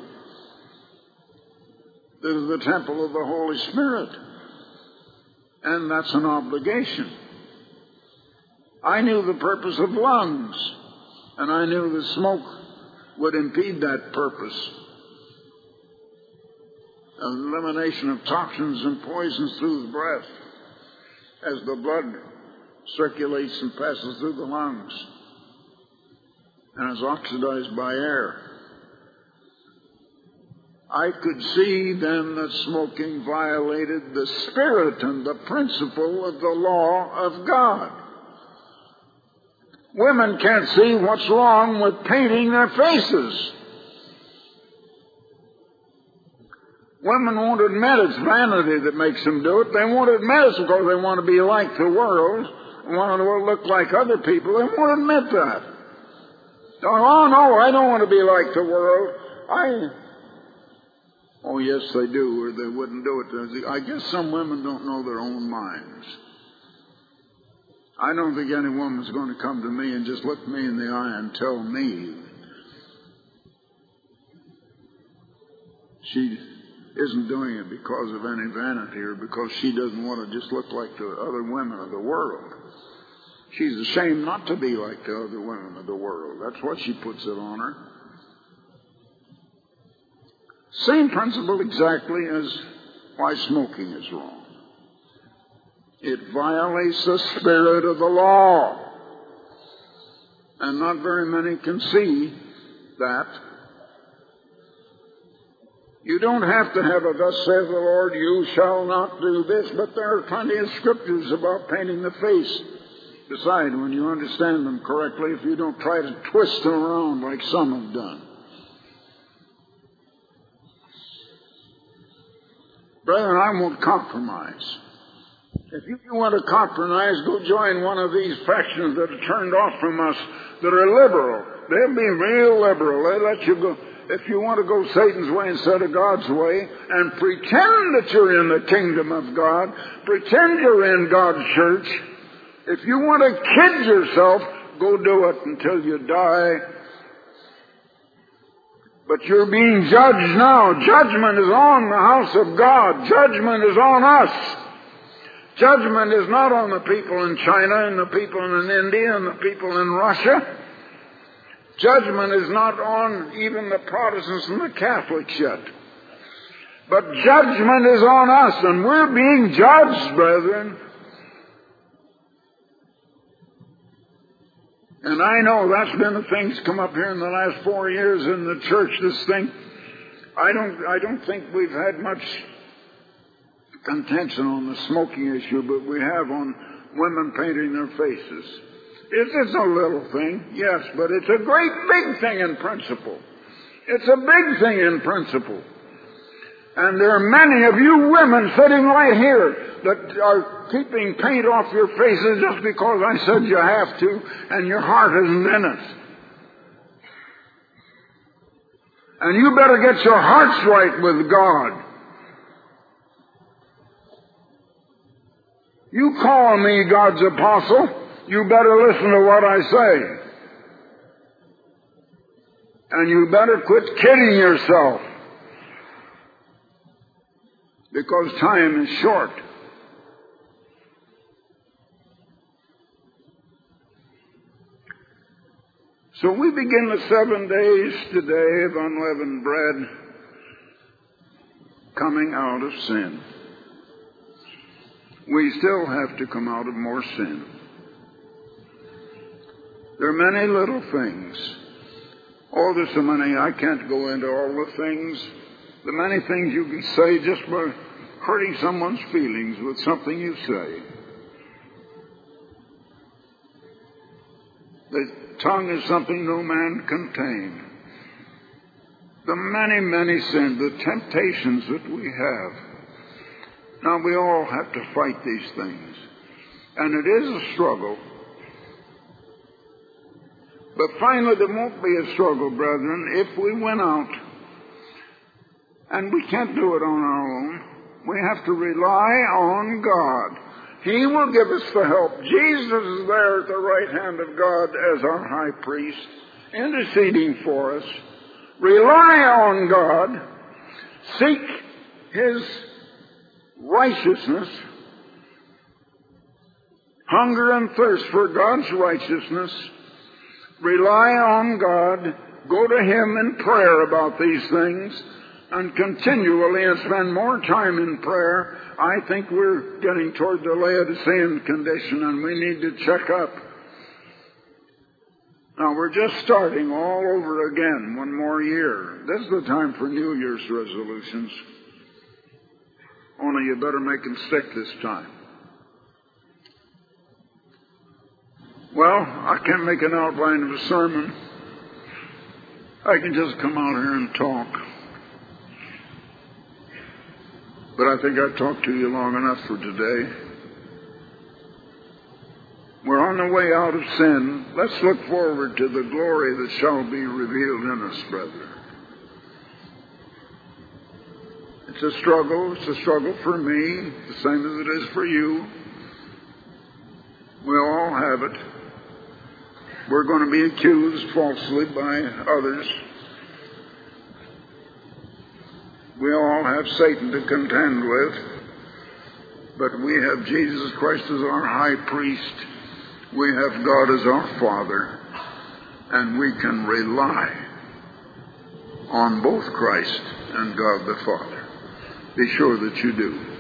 This is the temple of the Holy Spirit, and that's an obligation. I knew the purpose of lungs, and I knew that smoke would impede that purpose. Elimination of toxins and poisons through the breath as the blood circulates and passes through the lungs and is oxidized by air. I could see then that smoking violated the spirit and the principle of the law of God. Women can't see what's wrong with painting their faces. Women won't admit it's vanity that makes them do it. They won't admit it's because they want to be like the world, want to look like other people. They won't admit that. Oh, no, I don't want to be like the world. I... Oh, yes, they do, or they wouldn't do it. I guess some women don't know their own minds. I don't think any woman's going to come to me and just look me in the eye and tell me she isn't doing it because of any vanity or because she doesn't want to just look like the other women of the world. She's ashamed not to be like the other women of the world. That's what she puts it on her. Same principle exactly as why smoking is wrong. It violates the spirit of the law. And not very many can see that. You don't have to have a thus saith the Lord, you shall not do this, but there are plenty of scriptures about painting the face. decide when you understand them correctly if you don't try to twist them around like some have done. Brethren, I won't compromise. If you want to compromise, go join one of these factions that are turned off from us that are liberal. They'll be real liberal. They let you go. If you want to go Satan's way instead of God's way and pretend that you're in the kingdom of God, pretend you're in God's church, if you want to kid yourself, go do it until you die. But you're being judged now. Judgment is on the house of God. Judgment is on us. Judgment is not on the people in China and the people in India and the people in Russia. Judgment is not on even the Protestants and the Catholics yet. But judgment is on us, and we're being judged, brethren. And I know that's been the thing that's come up here in the last four years in the church, this thing. I don't, I don't think we've had much contention on the smoking issue, but we have on women painting their faces. It's a little thing, yes, but it's a great big thing in principle. It's a big thing in principle. And there are many of you women sitting right here that are keeping paint off your faces just because I said you have to, and your heart isn't in it. And you better get your hearts right with God. You call me God's apostle. You better listen to what I say. And you better quit kidding yourself. Because time is short. So we begin the seven days today of unleavened bread, coming out of sin. We still have to come out of more sin. There are many little things. Oh, there's so many. I can't go into all the things. The many things you can say just by hurting someone's feelings with something you say. The tongue is something no man can tame. The many, many sins, the temptations that we have. Now, we all have to fight these things. And it is a struggle. But finally, there won't be a struggle, brethren, if we went out. And we can't do it on our own. We have to rely on God. He will give us the help. Jesus is there at the right hand of God as our high priest, interceding for us. Rely on God. Seek His righteousness. Hunger and thirst for God's righteousness. Rely on God. Go to Him in prayer about these things. And continually and spend more time in prayer. I think we're getting toward the Laodicean condition and we need to check up. Now we're just starting all over again one more year. This is the time for New Year's resolutions. Only you better make them stick this time. Well, I can't make an outline of a sermon. I can just come out here and talk. But I think I've talked to you long enough for today. We're on the way out of sin. Let's look forward to the glory that shall be revealed in us, brethren. It's a struggle. It's a struggle for me, the same as it is for you. We all have it. We're going to be accused falsely by others. We all have Satan to contend with, but we have Jesus Christ as our high priest. We have God as our Father, and we can rely on both Christ and God the Father. Be sure that you do.